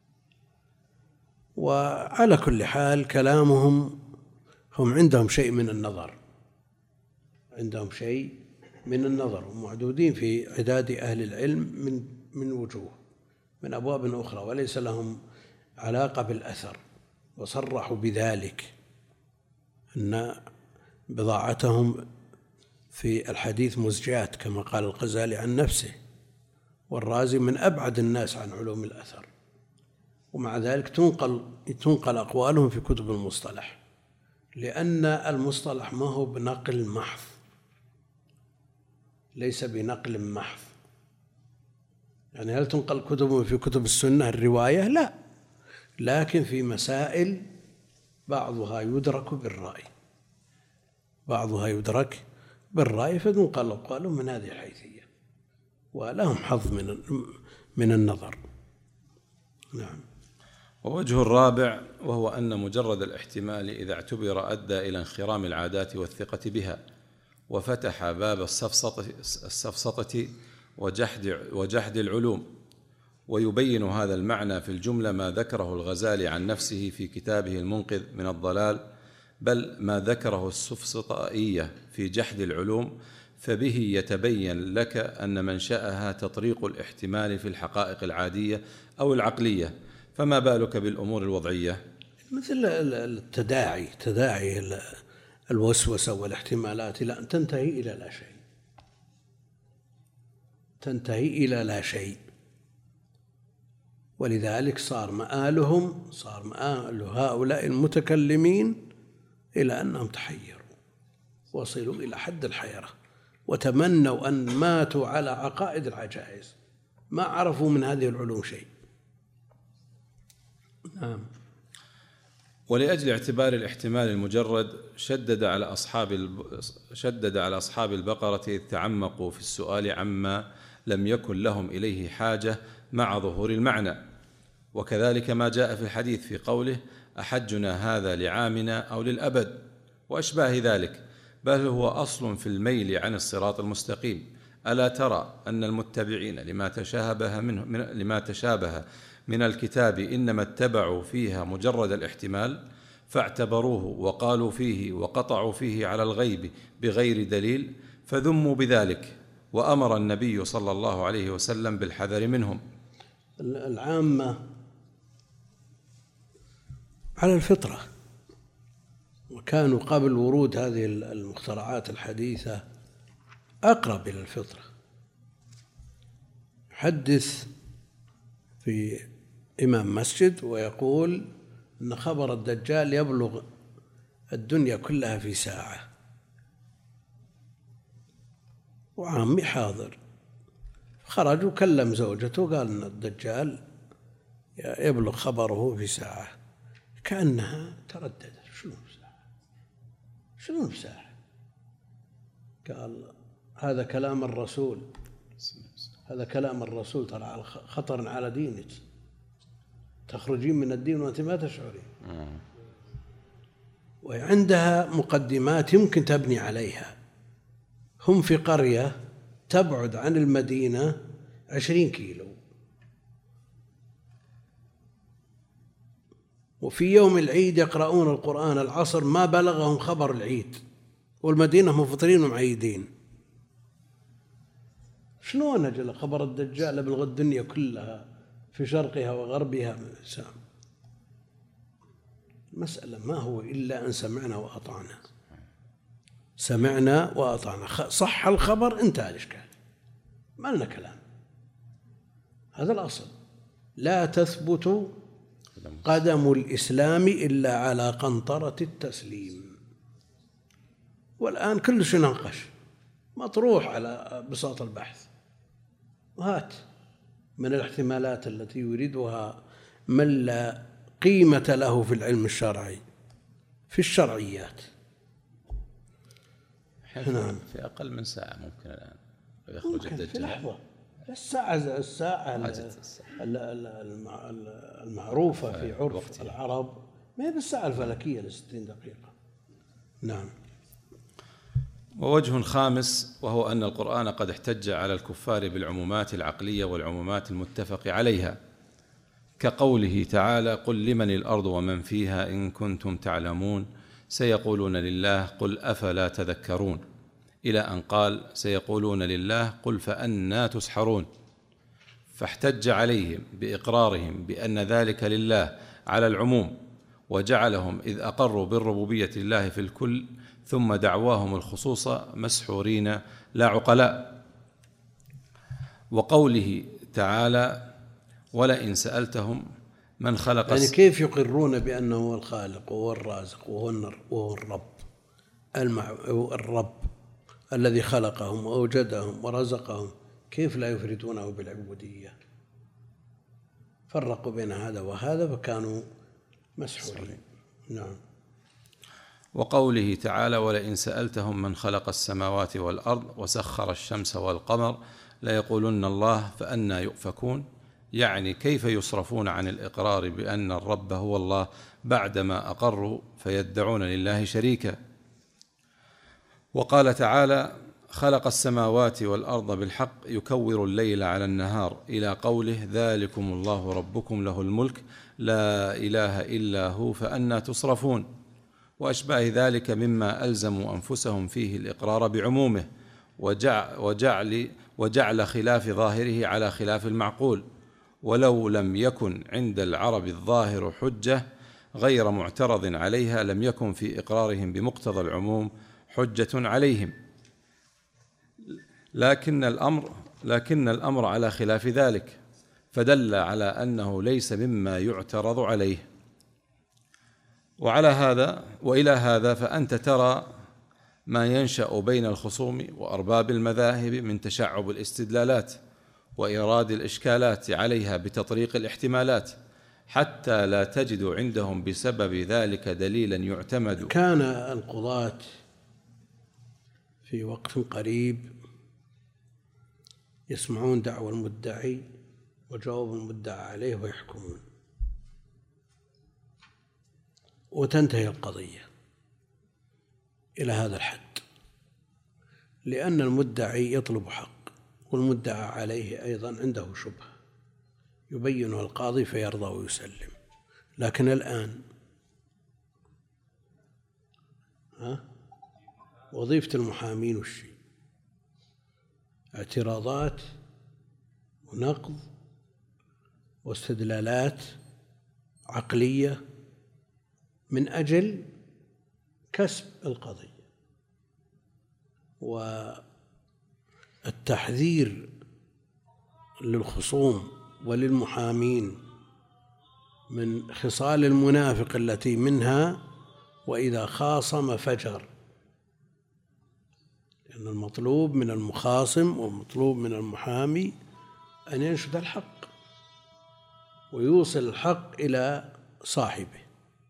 وعلى كل حال كلامهم هم عندهم شيء من النظر، عندهم شيء من النظر ومعدودين في عداد أهل العلم من من وجوه، من أبواب أخرى، وليس لهم علاقة بالأثر، وصرحوا بذلك أن بضاعتهم في الحديث مزجات كما قال الغزالي عن نفسه، والرازي من أبعد الناس عن علوم الأثر، ومع ذلك تنقل تنقل أقوالهم في كتب المصطلح، لأن المصطلح ما هو بنقل محض، ليس بنقل محض، يعني هل تنقل كتب في كتب السنة الرواية؟ لا، لكن في مسائل بعضها يدرك بالرأي بعضها يدرك بالرأي فتنقل أقوالهم من هذه الحيثية، ولهم حظ من من النظر. نعم. ووجه الرابع وهو أن مجرد الاحتمال إذا اعتبر أدى إلى انخرام العادات والثقة بها، وفتح باب السفسطة, السفسطة وجحد, وجحد العلوم. ويبين هذا المعنى في الجملة ما ذكره الغزالي عن نفسه في كتابه المنقذ من الضلال، بل ما ذكره السفسطائية في جحد العلوم، فبه يتبين لك أن منشأها تطريق الاحتمال في الحقائق العادية أو العقلية، فما بالك بالأمور الوضعية؟ مثل التداعي تداعي الوسوسة والاحتمالات إلى أن تنتهي إلى لا شيء تنتهي إلى لا شيء ولذلك صار مآلهم صار مآل هؤلاء المتكلمين إلى أنهم تحيروا، وصلوا إلى حد الحيرة، وتمنوا أن ماتوا على عقائد العجائز، ما عرفوا من هذه العلوم شيء. نعم. ولأجل اعتبار الاحتمال المجرد شدد على أصحاب شدد على أصحاب البقرة إذ تعمقوا في السؤال عما لم يكن لهم إليه حاجة مع ظهور المعنى، وكذلك ما جاء في الحديث في قوله أحجنا هذا لعامنا أو للأبد وأشباه ذلك، بل هو أصل في الميل عن الصراط المستقيم. ألا ترى أن المتبعين لما تشابه منه من لما تشابه من الكتاب إنما اتبعوا فيها مجرد الاحتمال، فاعتبروه وقالوا فيه وقطعوا فيه على الغيب بغير دليل، فذموا بذلك، وأمر النبي صلى الله عليه وسلم بالحذر منهم. العامة على الفطرة، وكانوا قبل ورود هذه المخترعات الحديثة أقرب إلى الفطرة. حدث في إمام مسجد ويقول أن خبر الدجال يبلغ الدنيا كلها في ساعة، وعامي حاضر، خرج وكلم زوجته وقال أن الدجال يبلغ خبره في ساعة، كأنها ترددت، شنو بساعة شنو بساعة؟ قال هذا كلام الرسول، هذا كلام الرسول، ترى خطر على دينك، تخرجين من الدين وأنت ما تشعرين. وعندها مقدمات يمكن تبني عليها. هم في قرية تبعد عن المدينة عشرين كيلو، وفي يوم العيد يقرؤون القرآن العصر ما بلغهم خبر العيد، والمدينة مفطرين ومعيدين. شلون أجل خبر الدجال يبلغ الدنيا كلها في شرقها وغربها من الإسلام؟ المسألة ما هو إلا أن سمعنا وأطعنا، سمعنا وأطعنا، صح الخبر انتهى الإشكال، ما لنا كلام. هذا الأصل. لا تثبت قدم الإسلام إلا على قنطرة التسليم. والآن كل شيء ننقش، مطروح على بساط البحث، وهات من الاحتمالات التي يريدها من لا قيمة له في العلم الشرعي في الشرعيات. نعم. في أقل من ساعة ممكن الآن يخرج الدجال في لحظة. الساعة الساعة المعروفة في عرف العرب ما هي بالساعة الفلكية لستين دقيقة. نعم. ووجه خامس وهو أن القرآن قد احتج على الكفار بالعمومات العقلية والعمومات المتفق عليها، كقوله تعالى قل لمن الأرض ومن فيها إن كنتم تعلمون سيقولون لله قل أفلا تذكرون، إلى أن قال سيقولون لله قل فأنى تسحرون، فاحتج عليهم بإقرارهم بأن ذلك لله على العموم، وجعلهم إذ أقروا بالربوبية لله في الكل ثم دعواهم الخصوص مسحورين لا عقلاء. وقوله تعالى ولئن سألتهم من خلق، يعني كيف يقرون بأنه هو الخالق وهو الرازق وهو الرب الرب الذي خلقهم وأوجدهم ورزقهم، كيف لا يفردونه بالعبودية؟ فرقوا بين هذا وهذا فكانوا مسحورين. نعم. وقوله تعالى: ولئن سألتهم من خلق السماوات والأرض وسخر الشمس والقمر ليقولن الله فأنى يؤفكون، يعني كيف يصرفون عن الإقرار بأن الرب هو الله بعدما أقروا فيدعون لله شريكا. وقال تعالى: خلق السماوات والأرض بالحق يكور الليل على النهار، إلى قوله: ذلكم الله ربكم له الملك لا إله إلا هو فأنى تصرفون، وأشباه ذلك مما ألزموا أنفسهم فيه الإقرار بعمومه وجعل, وجعل, وجعل خلاف ظاهره على خلاف المعقول. ولو لم يكن عند العرب الظاهر حجة غير معترض عليها لم يكن في إقرارهم بمقتضى العموم حجة عليهم، لكن الأمر لكن الأمر على خلاف ذلك، فدل على أنه ليس مما يعترض عليه. وعلى هذا وإلى هذا فأنت ترى ما ينشأ بين الخصوم وأرباب المذاهب من تشعب الاستدلالات وإيراد الإشكالات عليها بتطريق الاحتمالات، حتى لا تجد عندهم بسبب ذلك دليلا يعتمد. كان القضاة في وقت قريب يسمعون دعوى المدعي وجواب المدعى عليه ويحكمون، وتنتهي القضية إلى هذا الحد، لأن المدعي يطلب حق والمدعى عليه أيضا عنده شبهة يبينها القاضي فيرضى ويسلم. لكن الآن ها وظيفة المحامين وش اعتراضات ونقض واستدلالات عقلية من أجل كسب القضية، والتحذير للخصوم وللمحامين من خصال المنافق التي منها وإذا خاصم فجر، لأن المطلوب من المخاصم والمطلوب من المحامي أن ينشد الحق ويوصل الحق إلى صاحبه،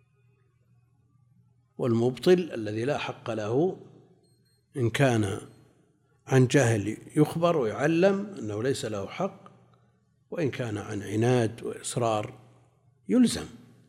والمبطل الذي لا حق له إن كان عن جهل يخبر ويعلم أنه ليس له حق، وإن كان عن عناد وإصرار يلزم.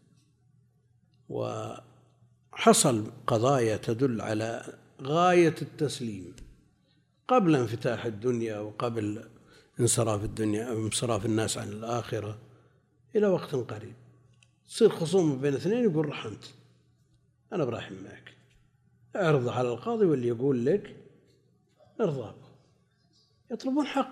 وحصل قضايا تدل على غاية التسليم قبل انفتاح الدنيا وقبل انصراف الدنيا أو انصراف الناس عن الآخرة إلى وقت قريب، تصير خصومة بين اثنين يقول رحمت أنا براحم معك، اعرض على القاضي واللي يقول لك ارضى، يطلبون حق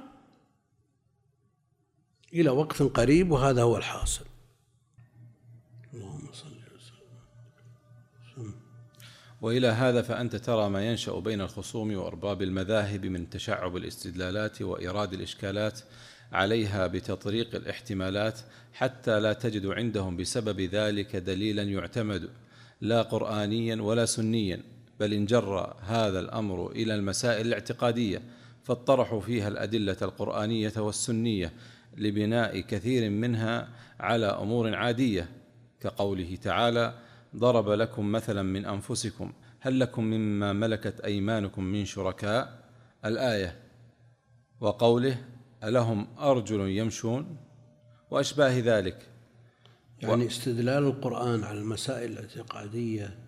إلى وقت قريب، وهذا هو الحاصل. اللهم صل وسلم. وإلى هذا فأنت ترى ما ينشأ بين الخصوم وأرباب المذاهب من تشعب الاستدلالات وإيراد الإشكالات عليها بتطريق الاحتمالات، حتى لا تجد عندهم بسبب ذلك دليلا يعتمد لا قرآنيا ولا سنيا، بل انجر هذا الأمر إلى المسائل الاعتقادية فاطرحوا فيها الأدلة القرآنية والسنية لبناء كثير منها على أمور عادية، كقوله تعالى: ضرب لكم مثلا من أنفسكم هل لكم مما ملكت أيمانكم من شركاء، الآية، وقوله: ألهم أرجل يمشون، وأشباه ذلك. يعني استدلال القرآن على المسائل الاعتقادية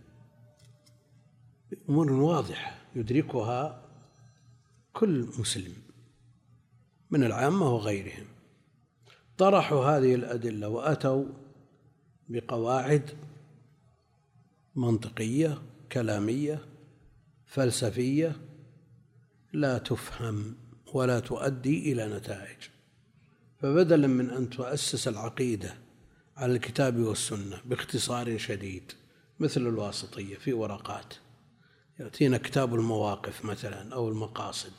أمور واضحة يدركها كل مسلم من العامة وغيرهم، طرحوا هذه الأدلة وأتوا بقواعد منطقية كلامية فلسفية لا تفهم ولا تؤدي إلى نتائج. فبدلا من أن تؤسس العقيدة على الكتاب والسنة باختصار شديد مثل الواسطية في ورقات، يأتينا كتاب المواقف مثلا أو المقاصد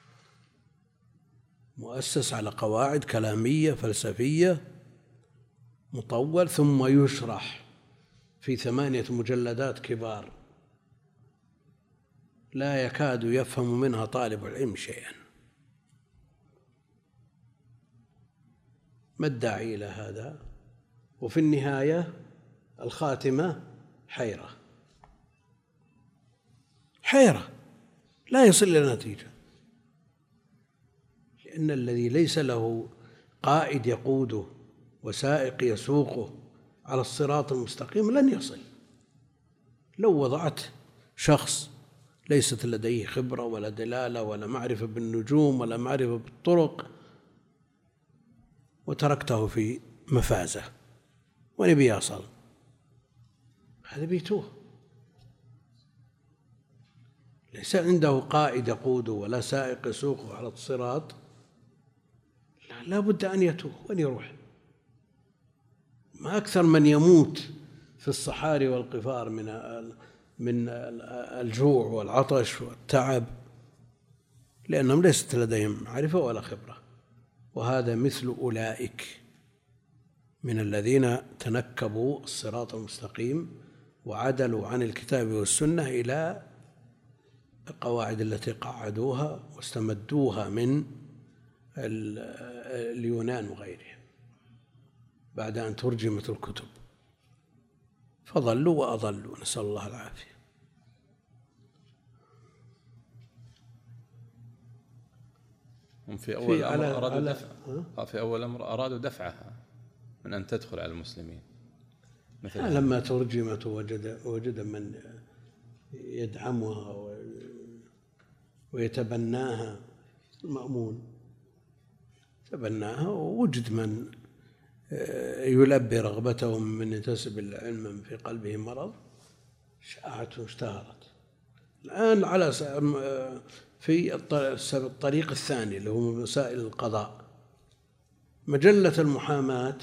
مؤسس على قواعد كلامية فلسفية مطول، ثم يشرح في ثمانية مجلدات كبار لا يكاد يفهم منها طالب العلم شيئا. ما الداعي إلى هذا؟ وفي النهاية الخاتمة حيرة حيرة لا يصل إلى نتيجة، لأن الذي ليس له قائد يقوده وسائق يسوقه على الصراط المستقيم لن يصل. لو وضعت شخص ليست لديه خبرة ولا دلالة ولا معرفة بالنجوم ولا معرفة بالطرق وتركته في مفازة ونبي يصل، هذا بيتوه. ليس عنده قائد يقوده ولا سائق يسوقه على الصراط، لا بد أن يتوه وأن يروح. ما أكثر من يموت في الصحاري والقفار من من الجوع والعطش والتعب، لأنهم ليست لديهم معرفة ولا خبرة. وهذا مثل أولئك من الذين تنكبوا الصراط المستقيم وعدلوا عن الكتاب والسنة إلى القواعد التي قعدوها واستمدوها من اليونان وغيرهم بعد أن ترجمت الكتب، فضلوا وأضلوا، نسأل الله العافية. هم في أول في أمر أرادوا دفع في أول أمر أرادوا دفعها من أن تدخل على المسلمين. مثلا لما ترجمت وجد وجد من يدعمها ويتبناها، المأمون تبناها، ووجد من يلبي رغبتهم من ينتسب العلم في قلبه مرض، شاعت واشتهرت. الآن على في الطريق الثاني اللي هو مسائل القضاء، مجلة المحاماة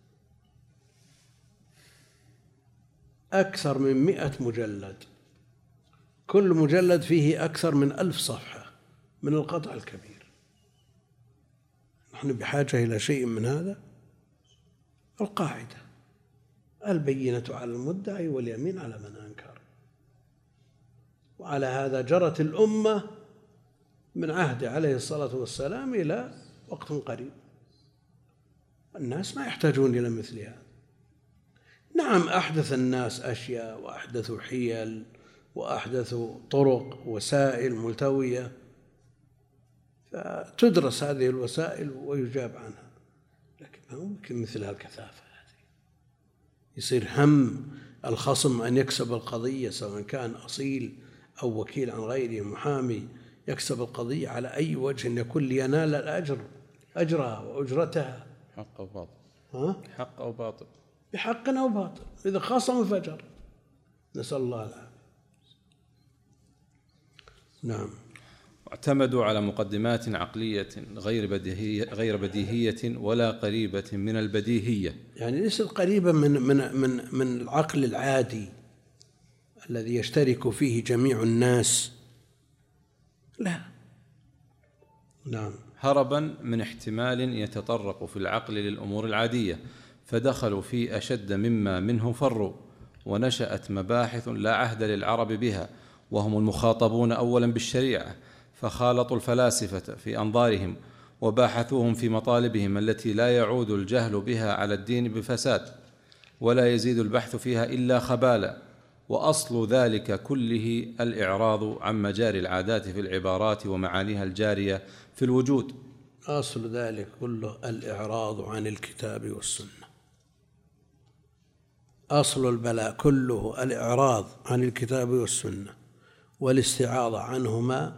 أكثر من مئة مجلد، كل مجلد فيه أكثر من ألف صفحة من القطع الكبير. نحن بحاجة إلى شيء من هذا. القاعدة: البينة على المدعي واليمين على من أنكر. وعلى هذا جرت الأمة من عهد عليه الصلاة والسلام إلى وقت قريب. الناس ما يحتاجون إلى مثل هذا. نعم، أحدث الناس أشياء وأحدثوا حيل وأحدثوا طرق وسائل ملتوية، فتدرس هذه الوسائل ويجاب عنها، لكن ما ممكن مثل هالكثافة هذه. يصير هم الخصم أن يكسب القضية، سواء كان أصيل أو وكيل عن غيره، محامي يكسب القضية على أي وجه يكون لينال الأجر أجرها وأجرتها، حق أو باطل. ها؟ حق أو باطل، بحق أو باطل. إذا خصم فجر، نسأل الله العافية. نعم. اعتمدوا على مقدمات عقلية غير بديهية غير بديهية ولا قريبة من البديهية، يعني ليست قريبة من من من من العقل العادي الذي يشترك فيه جميع الناس، لا. نعم. هربا من احتمال يتطرق في العقل للأمور العادية، فدخلوا في أشد مما منه فروا، ونشأت مباحث لا عهد للعرب بها، وهم المخاطبون أولا بالشريعة، فخالطوا الفلاسفة في أنظارهم وباحثوهم في مطالبهم التي لا يعود الجهل بها على الدين بفساد، ولا يزيد البحث فيها إلا خبالا. وأصل ذلك كله الإعراض عن مجاري العادات في العبارات ومعانيها الجارية في الوجود. أصل ذلك كله الإعراض عن الكتاب والسنة. أصل البلاء كله الإعراض عن الكتاب والسنة والاستعاضة عنهما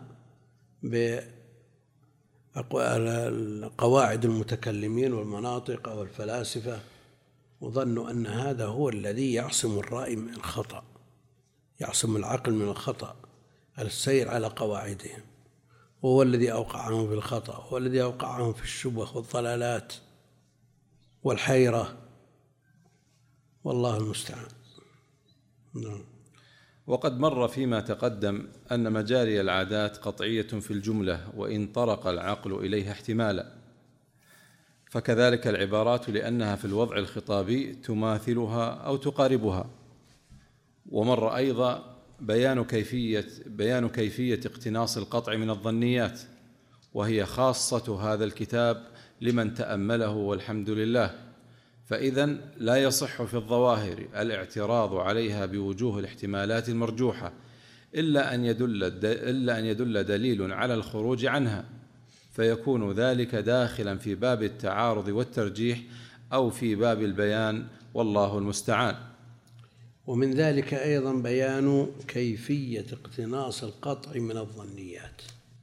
بقواعد المتكلمين والمناطق والفلاسفة، وظنوا أن هذا هو الذي يعصم الرأي من الخطأ، يعصم العقل من الخطأ، السير على قواعدهم، وهو الذي أوقعهم في الخطأ، هو الذي أوقعهم في الشبه والضلالات والحيرة، والله المستعان. نعم. وقد مر فيما تقدم أن مجاري العادات قطعية في الجملة، وإن طرق العقل إليها احتمالا، فكذلك العبارات لأنها في الوضع الخطابي تماثلها أو تقاربها. ومر أيضا بيان كيفية, بيان كيفية اقتناص القطع من الظنيات، وهي خاصة هذا الكتاب لمن تأمله، والحمد لله. فإذن لا يصح في الظواهر الاعتراض عليها بوجوه الاحتمالات المرجوحة إلا أن يدل إلا أن يدل دليل على الخروج عنها، فيكون ذلك داخلا في باب التعارض والترجيح أو في باب البيان، والله المستعان. ومن ذلك أيضا بيان كيفية اقتناص القطع من الظنيات،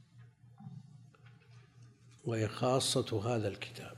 وهي خاصة هذا الكتاب.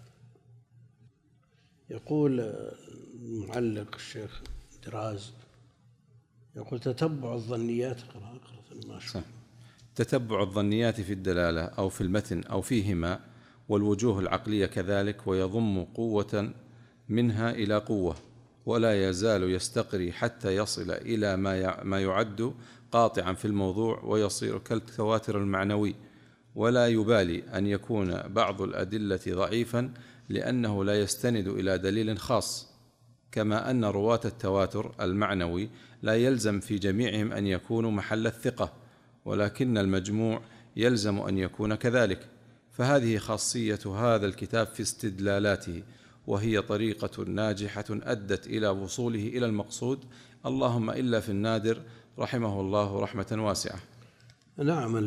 يقول المعلق الشيخ دراز، يقول تتبع الظنيات اقرأ اقرأ تتبع الظنيات في الدلالة أو في المتن أو فيهما، والوجوه العقلية كذلك، ويضم قوة منها إلى قوة، ولا يزال يستقري حتى يصل إلى ما يعد قاطعا في الموضوع ويصير كالتواتر المعنوي، ولا يبالي أن يكون بعض الأدلة ضعيفا لأنه لا يستند إلى دليل خاص، كما أن رواة التواتر المعنوي لا يلزم في جميعهم أن يكونوا محل الثقة، ولكن المجموع يلزم أن يكون كذلك. فهذه خاصية هذا الكتاب في استدلالاته، وهي طريقة ناجحة أدت إلى وصوله إلى المقصود، اللهم إلا في النادر رحمه الله رحمة واسعة. نعم،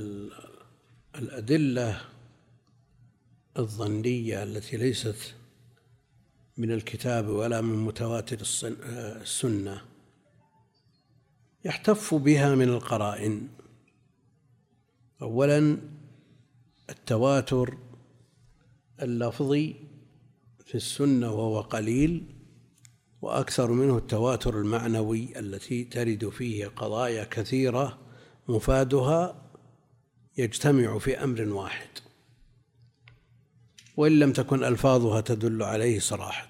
الأدلة الظنية التي ليست من الكتاب ولا من متواتر السنة يحتف بها من القرائن. أولا التواتر اللفظي في السنة وهو قليل، وأكثر منه التواتر المعنوي التي ترد فيه قضايا كثيرة مفادها يجتمع في أمر واحد، وإن لم تكن ألفاظها تدل عليه صراحة،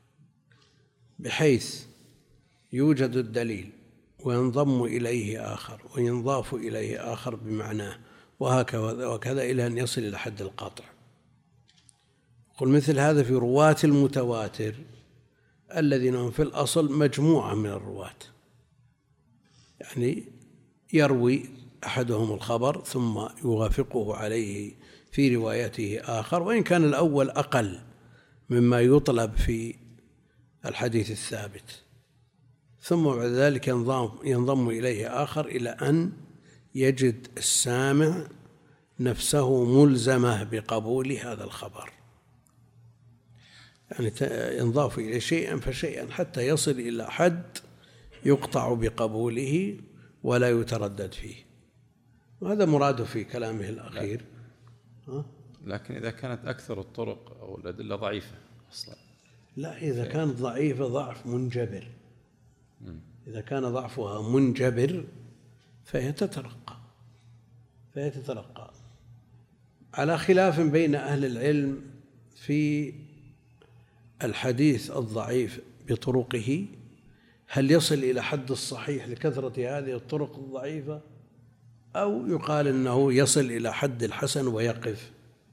بحيث يوجد الدليل وينضم إليه آخر وينضاف إليه آخر بمعناه، وهكذا وكذا إلى أن يصل إلى حد القطع. قل مثل هذا في رواة المتواتر الذين هم في الأصل مجموعة من الرواة، يعني يروي أحدهم الخبر ثم يوافقه عليه في روايته آخر، وإن كان الأول أقل مما يطلب في الحديث الثابت، ثم بعد ذلك ينضم, ينضم إليه آخر إلى أن يجد السامع نفسه ملزمة بقبول هذا الخبر، يعني ينضاف إليه شيئا فشيئا حتى يصل إلى حد يقطع بقبوله ولا يتردد فيه، وهذا مراده في كلامه الأخير. لكن إذا كانت أكثر الطرق أو الأدلة ضعيفة أصلا، لا، إذا كانت ضعيفة ضعف منجبر، إذا كان ضعفها منجبر فهي تترقى فهي تترقى على خلاف بين أهل العلم في الحديث الضعيف بطرقه، هل يصل إلى حد الصحيح لكثرة هذه الطرق الضعيفة، أو يقال أنه يصل إلى حد الحسن ويقف،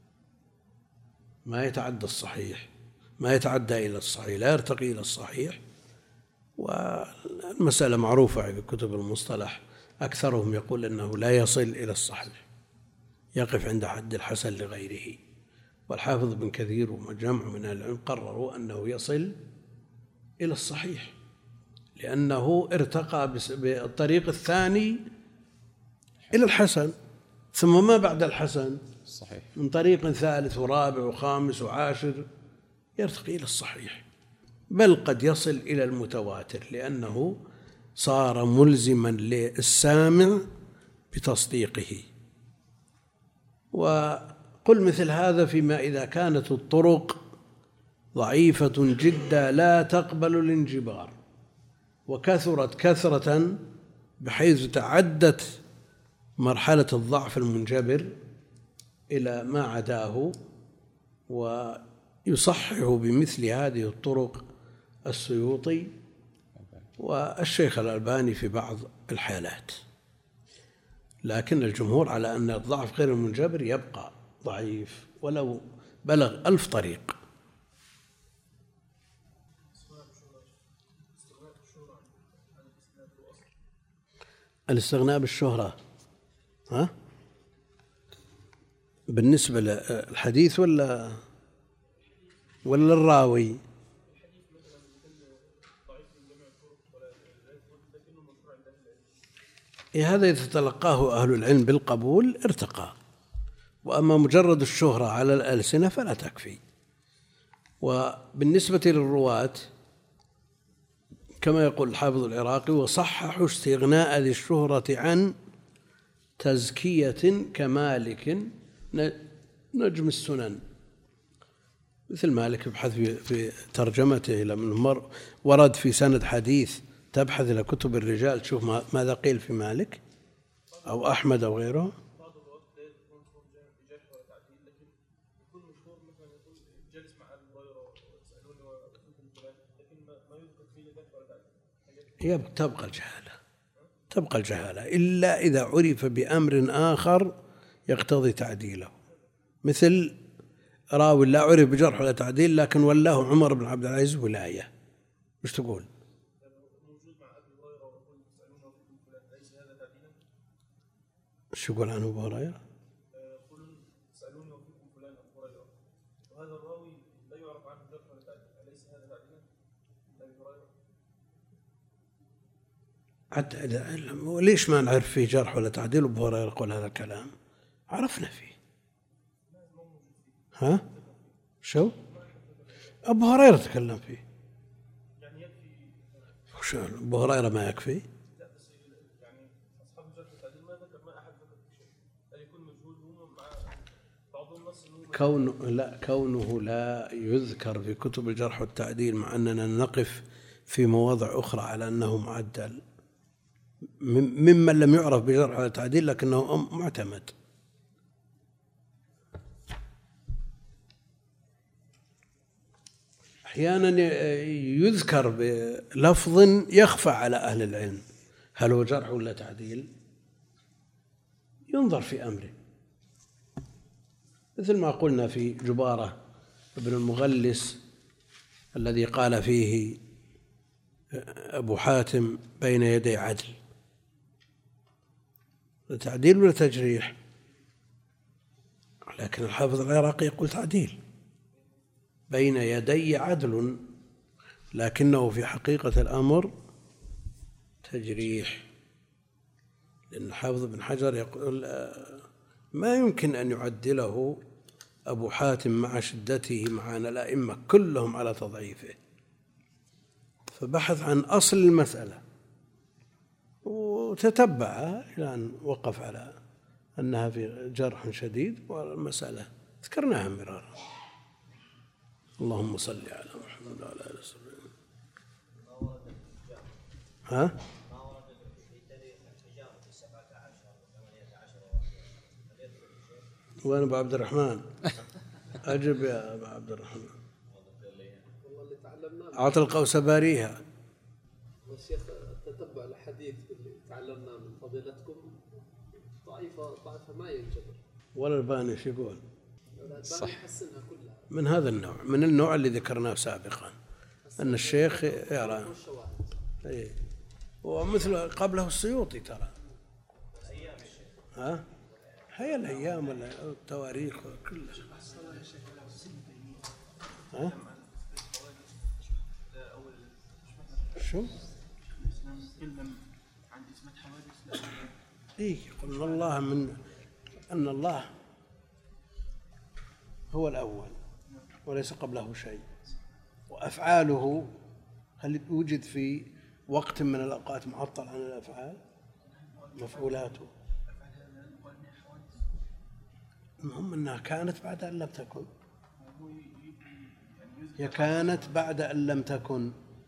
ما يتعدى الصحيح، ما يتعدى إلى الصحيح، لا يرتقي إلى الصحيح. والمسألة معروفة في كتب المصطلح، أكثرهم يقول أنه لا يصل إلى الصحيح، يقف عند حد الحسن لغيره. والحافظ بن كثير وجمع من العلم قرروا أنه يصل إلى الصحيح، لأنه ارتقى بالطريق الثاني إلى الحسن، ثم ما بعد الحسن صحيح من طريق ثالث ورابع وخامس وعاشر يرتقي إلى الصحيح، بل قد يصل إلى المتواتر، لأنه صار ملزما للسامع بتصديقه. وقل مثل هذا فيما إذا كانت الطرق ضعيفة جدا لا تقبل الانجبار، وكثرت كثرة بحيث تعدت مرحلة الضعف المنجبر إلى ما عداه، ويصحح بمثل هذه الطرق السيوطي والشيخ الألباني في بعض الحالات. لكن الجمهور على أن الضعف غير المنجبر يبقى ضعيف ولو بلغ ألف طريق. الاستغناء بالشهرة ها بالنسبة للحديث ولا ولا الراوي؟ إيه هذا إذا تلقاه أهل العلم بالقبول ارتقى، وأما مجرد الشهرة على الألسنة فلا تكفي. وبالنسبة للرواة كما يقول الحافظ العراقي: وصححوا استغناء ذي الشهرة عن تزكية كمالك نجم السنن. مثل مالك ابحث في ترجمته لمن ورد في سند حديث، تبحث إلى كتب الرجال تشوف ماذا قيل في مالك أو أحمد أو غيره. تبقى الجهالة تبقى الجهالة إلا إذا عرف بأمر آخر يقتضي تعديله، مثل راوي لا عرف بجرح ولا تعديل لكن ولاه عمر بن عبد العزيز ولاية، مش تقول؟ شو يقول عنه أبو هريرة؟ ليش ما نعرف فيه جرح ولا تعديل أبو هريرة يقول هذا الكلام؟ عرفنا فيه. ها؟ شو؟ أبو هريرة تكلم فيه. شو أبو هريرة ما يكفي؟ كونه لا كونه لا يذكر في كتب الجرح والتعديل، مع أننا نقف في مواضع أخرى على أنه معدل ممن لم يعرف بجرح ولا تعديل لكنه معتمد. أحيانا يذكر بلفظ يخفى على أهل العلم، هل هو جرح ولا تعديل؟ ينظر في أمره، مثل ما قلنا في جبارة ابن المغلس الذي قال فيه أبو حاتم بين يدي عدل، تعديل ولا تجريح؟ لكن الحافظ العراقي يقول تعديل، بين يدي عدل، لكنه في حقيقة الأمر تجريح، لأن الحافظ بن حجر يقول ما يمكن أن يعدله أبو حاتم مع شدته مع أن الأئمة كلهم على تضعيفه، فبحث عن أصل المسألة وتتبع إلى أن وقف على أنها في جرح شديد، والمسألة ذكرناها مرارا. اللهم صل على محمد وعلى آله وصحبه. ها؟ وين أبو عبد الرحمن؟ أجب يا أبو عبد الرحمن. أعطى القوس باريها. والشيخ تتبع الحديث اللي تعلمنا من فضيلتكم ضعيفة ضعفها ما ينجبر، ولا الباني شو يقول؟ صح، من هذا النوع، من النوع اللي ذكرناه سابقا، أن الشيخ يرى إيه، ومثل قبله السيوطي ترى. ها؟ هي الأيام ولا التواريخ كلها. ها؟ شو؟ إيه، قلنا الله من أن الله هو الأول وليس قبله شيء، وأفعاله هل يوجد في وقت من الأوقات معطل عن الأفعال؟ مفعولاته المهم أنها كانت بعد أن لم تكن، هي كانت بعد أن لم تكن،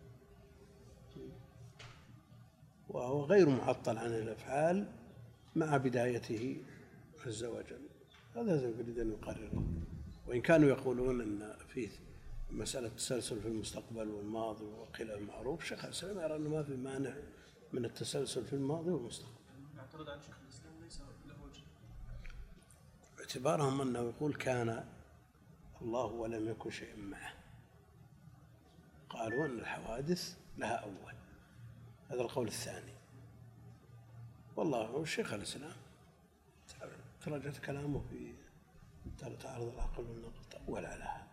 وهو غير معطل عن الأفعال مع بدايته عز وجل. هذا يريد أن يقرره، وإن كانوا يقولون أن فيه مسألة تسلسل في المستقبل والماضي وقيل المعروف، شيخ الإسلام يرى أنه ما في مانع من التسلسل في الماضي والمستقبل. يعترض عن شيخ الإسلام ليس له وجه، باعتبارهم أنه يقول كان الله ولم يكن شيء معه، قالوا أن الحوادث لها أول، هذا القول الثاني. والله الشيخ الإسلام ترجت كلامه في ترى تعارض العقل والنقل ولا لها.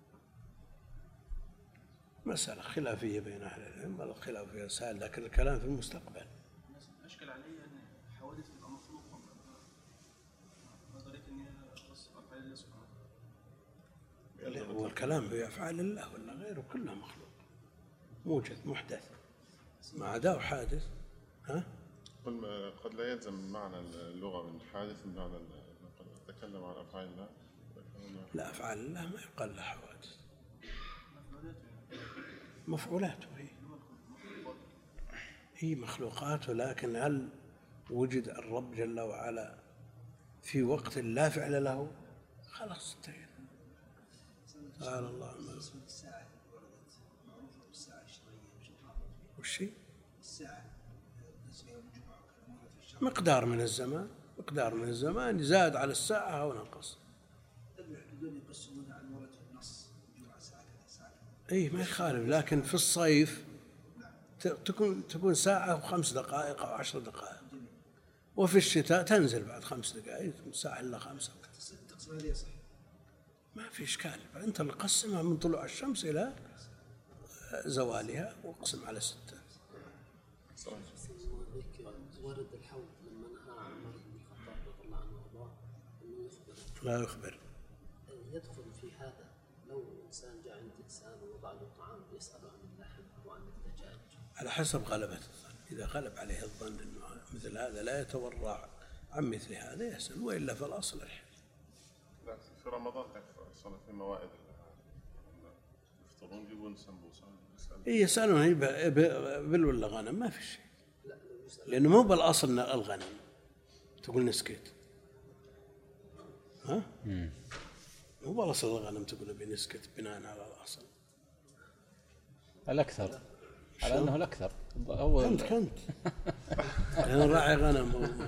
مسألة خلافية بين أهل العلم، ولا خلاف فيها سائل، لكن الكلام في المستقبل. أشكل علي أن حوادث تبقى مخلوقة، نظرية إني أخص أفعال الله سبحانه. هو الكلام في أفعال الله ولا غيره كله مخلوق موجد محدث، ما عداه حادث. ها؟ قد لا يلزم معنى اللغة من حادث بمعنى نتكلم عن أفعال الله. لا، أفعال الله ما يقال لها حوادث، مفعولاته هي هي مخلوقاته، لكن هل وجد الرب جل وعلا في وقت لا فعل له؟ خلاص انتهينا. قال الله عما الساعة وردت معروفة بالساعة الشرعية وش هي؟ الساعة بالنسبة يوم الجمعة كلمات في الشرع مقدار من الزمان، مقدار من الزمان زاد على الساعة أو نقص. يحددون يقسمون عن ورد في النص الجمعة ساعة كذا ساعة كذا. إيه ما يخالف، لكن في الصيف تكون تكون ساعة وخمس دقائق أو عشر دقائق، وفي الشتاء تنزل بعد خمس دقائق ساعة إلا خمسة. تقسم هذه صح، ما في إشكال، أنت اللي قسمها من طلوع الشمس إلى زوالها واقسم على ستة. ورد الحوض لما نهى عمر بن الخطاب رضي الله عنه وارضاه انه يخبر لا يخبر. يدخل في هذا لو انسان جاء عند انسان ووضع له طعام يساله عن اللحم او عن الدجاج على حسب غلبة الظن، إذا غلب عليه الظن أنه مثل هذا لا يتورع عن مثل هذا يسأل، وإلا فالأصل الحل. لا في رمضان صار في موائد يفطرون يجيبون سمبوسة إيه يسألون هي بل ولا غنم، ما في شيء، لأنه مو بالأصل الغنم تقول نسكت. ها؟ مو بالأصل الغنم تقول بنسكت بناء على الأصل الأكثر على أنه الأكثر. أول أنت كنت أنا راعي غنم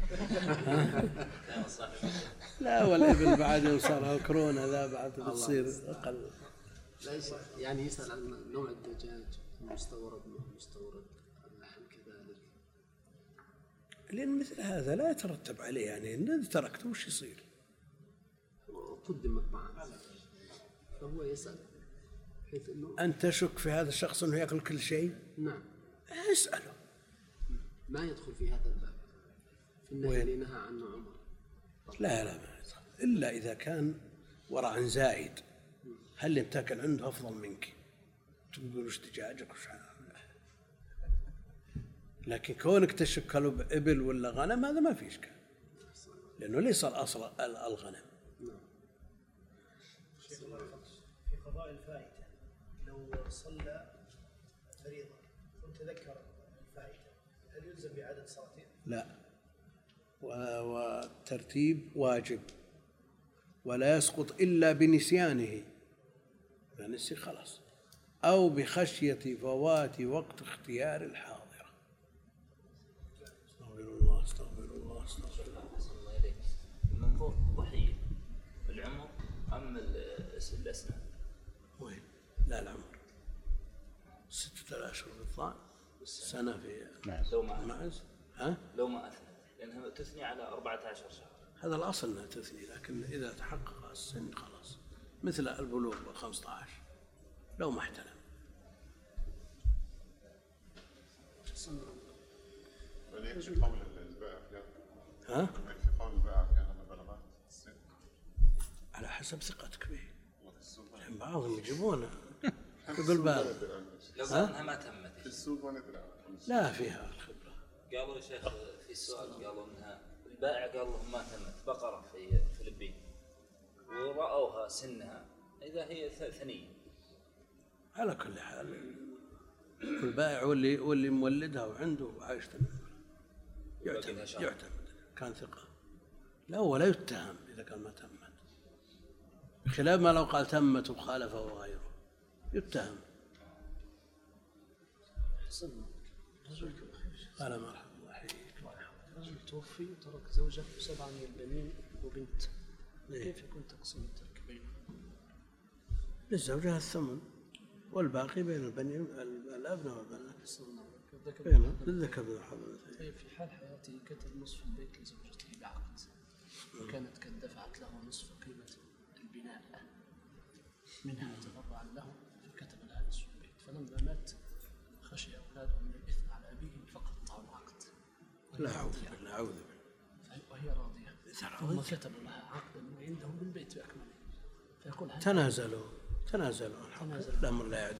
لا، والإبل بعد يوم صار الكورونا ذا بعد بتصير أقل. يعني يسأل عن نوع الدجاج المستورد ما مستورد، اللحم كذلك، لأن مثل هذا لا يترتب عليه، يعني إن تركته وش يصير؟ قدم الطعام فهو يسأل بحيث إنه أنت تشك في هذا الشخص أنه يأكل كل شيء؟ نعم. اسأله. ما يدخل في هذا الباب في النهي اللي نهى عنه عمر. لا لا ما يدخل إلا إذا كان ورع زائد. هل اللي بتاكل عنده أفضل منك تقول وش دجاجك وش عارف. لكن كونك تشكله بإبل ولا غنم هذا ما في إشكال، لأنه ليس الأصل الغنم. في قضاء الفائتة لو صلى فريضة ثم تذكر الفائتة هل يلزم بعدد صلاتين؟ لا، والترتيب واجب ولا يسقط إلا بنسيانه، فنسي خلاص، أو بخشية فوات وقت اختيار الحاضرة. استغفر الله استغفر الله استغفر الله. صلى الله عليك. منظور الضحية العمر أم الأسنان؟ وين؟ لا العمر ستة أشهر في الضأن، سنة في المعز. ها؟ لو ما أثنت لأنها تثني على أربعة عشر شهر. هذا الأصل أنها تثني، لكن إذا تحقق السن خلاص، مثل البلوغ بالخمسة عشر لو ما احتلم. يكفي قول البائع ها؟ يكفي قول البائع في أنها بلغت السن على حسب ثقتك به. يعني بعضهم يجيبونه يقول بالغ. لو أنها ما تمت في السوق ما ندري. لا فيها الخبرة. قالوا يا شيخ في السؤال قالوا انها البائع قال لهم ما تمت بقرة في الفلبين ورأوها سنها إذا هي ثنية. على كل حال البائع واللي واللي مولدها وعنده عايش يعتمد يعتمد كان ثقة. لا ولا يتهم إذا كان ما تمت، بخلاف ما لو قال تمت وخالفه وغيره يتهم. قال مرحبا الله يحييك. رجل توفي وترك زوجة وسبعة من البنين وبنت، كيف يكون تقسيم الترك بينهم؟ للزوجة الثمن والباقي بين البنين الأبناء والبنات بينهم للذكر بالحظ. طيب في حال حياته كتب نصف البيت لزوجته بعقد وكانت قد دفعت له نصف قيمة البناء منها تبرعا له فكتب لها نصف البيت، فلما مات خشي أولاده من الإثم على أبيه فقطعوا العقد. لا أعوذ بالله أعوذ بالله. وهي راضية، ثم كتبوا لها عقدا وعندهم بالبيت بأكمله، فيقول تنازلوا تنازلوا الأمر لا يعد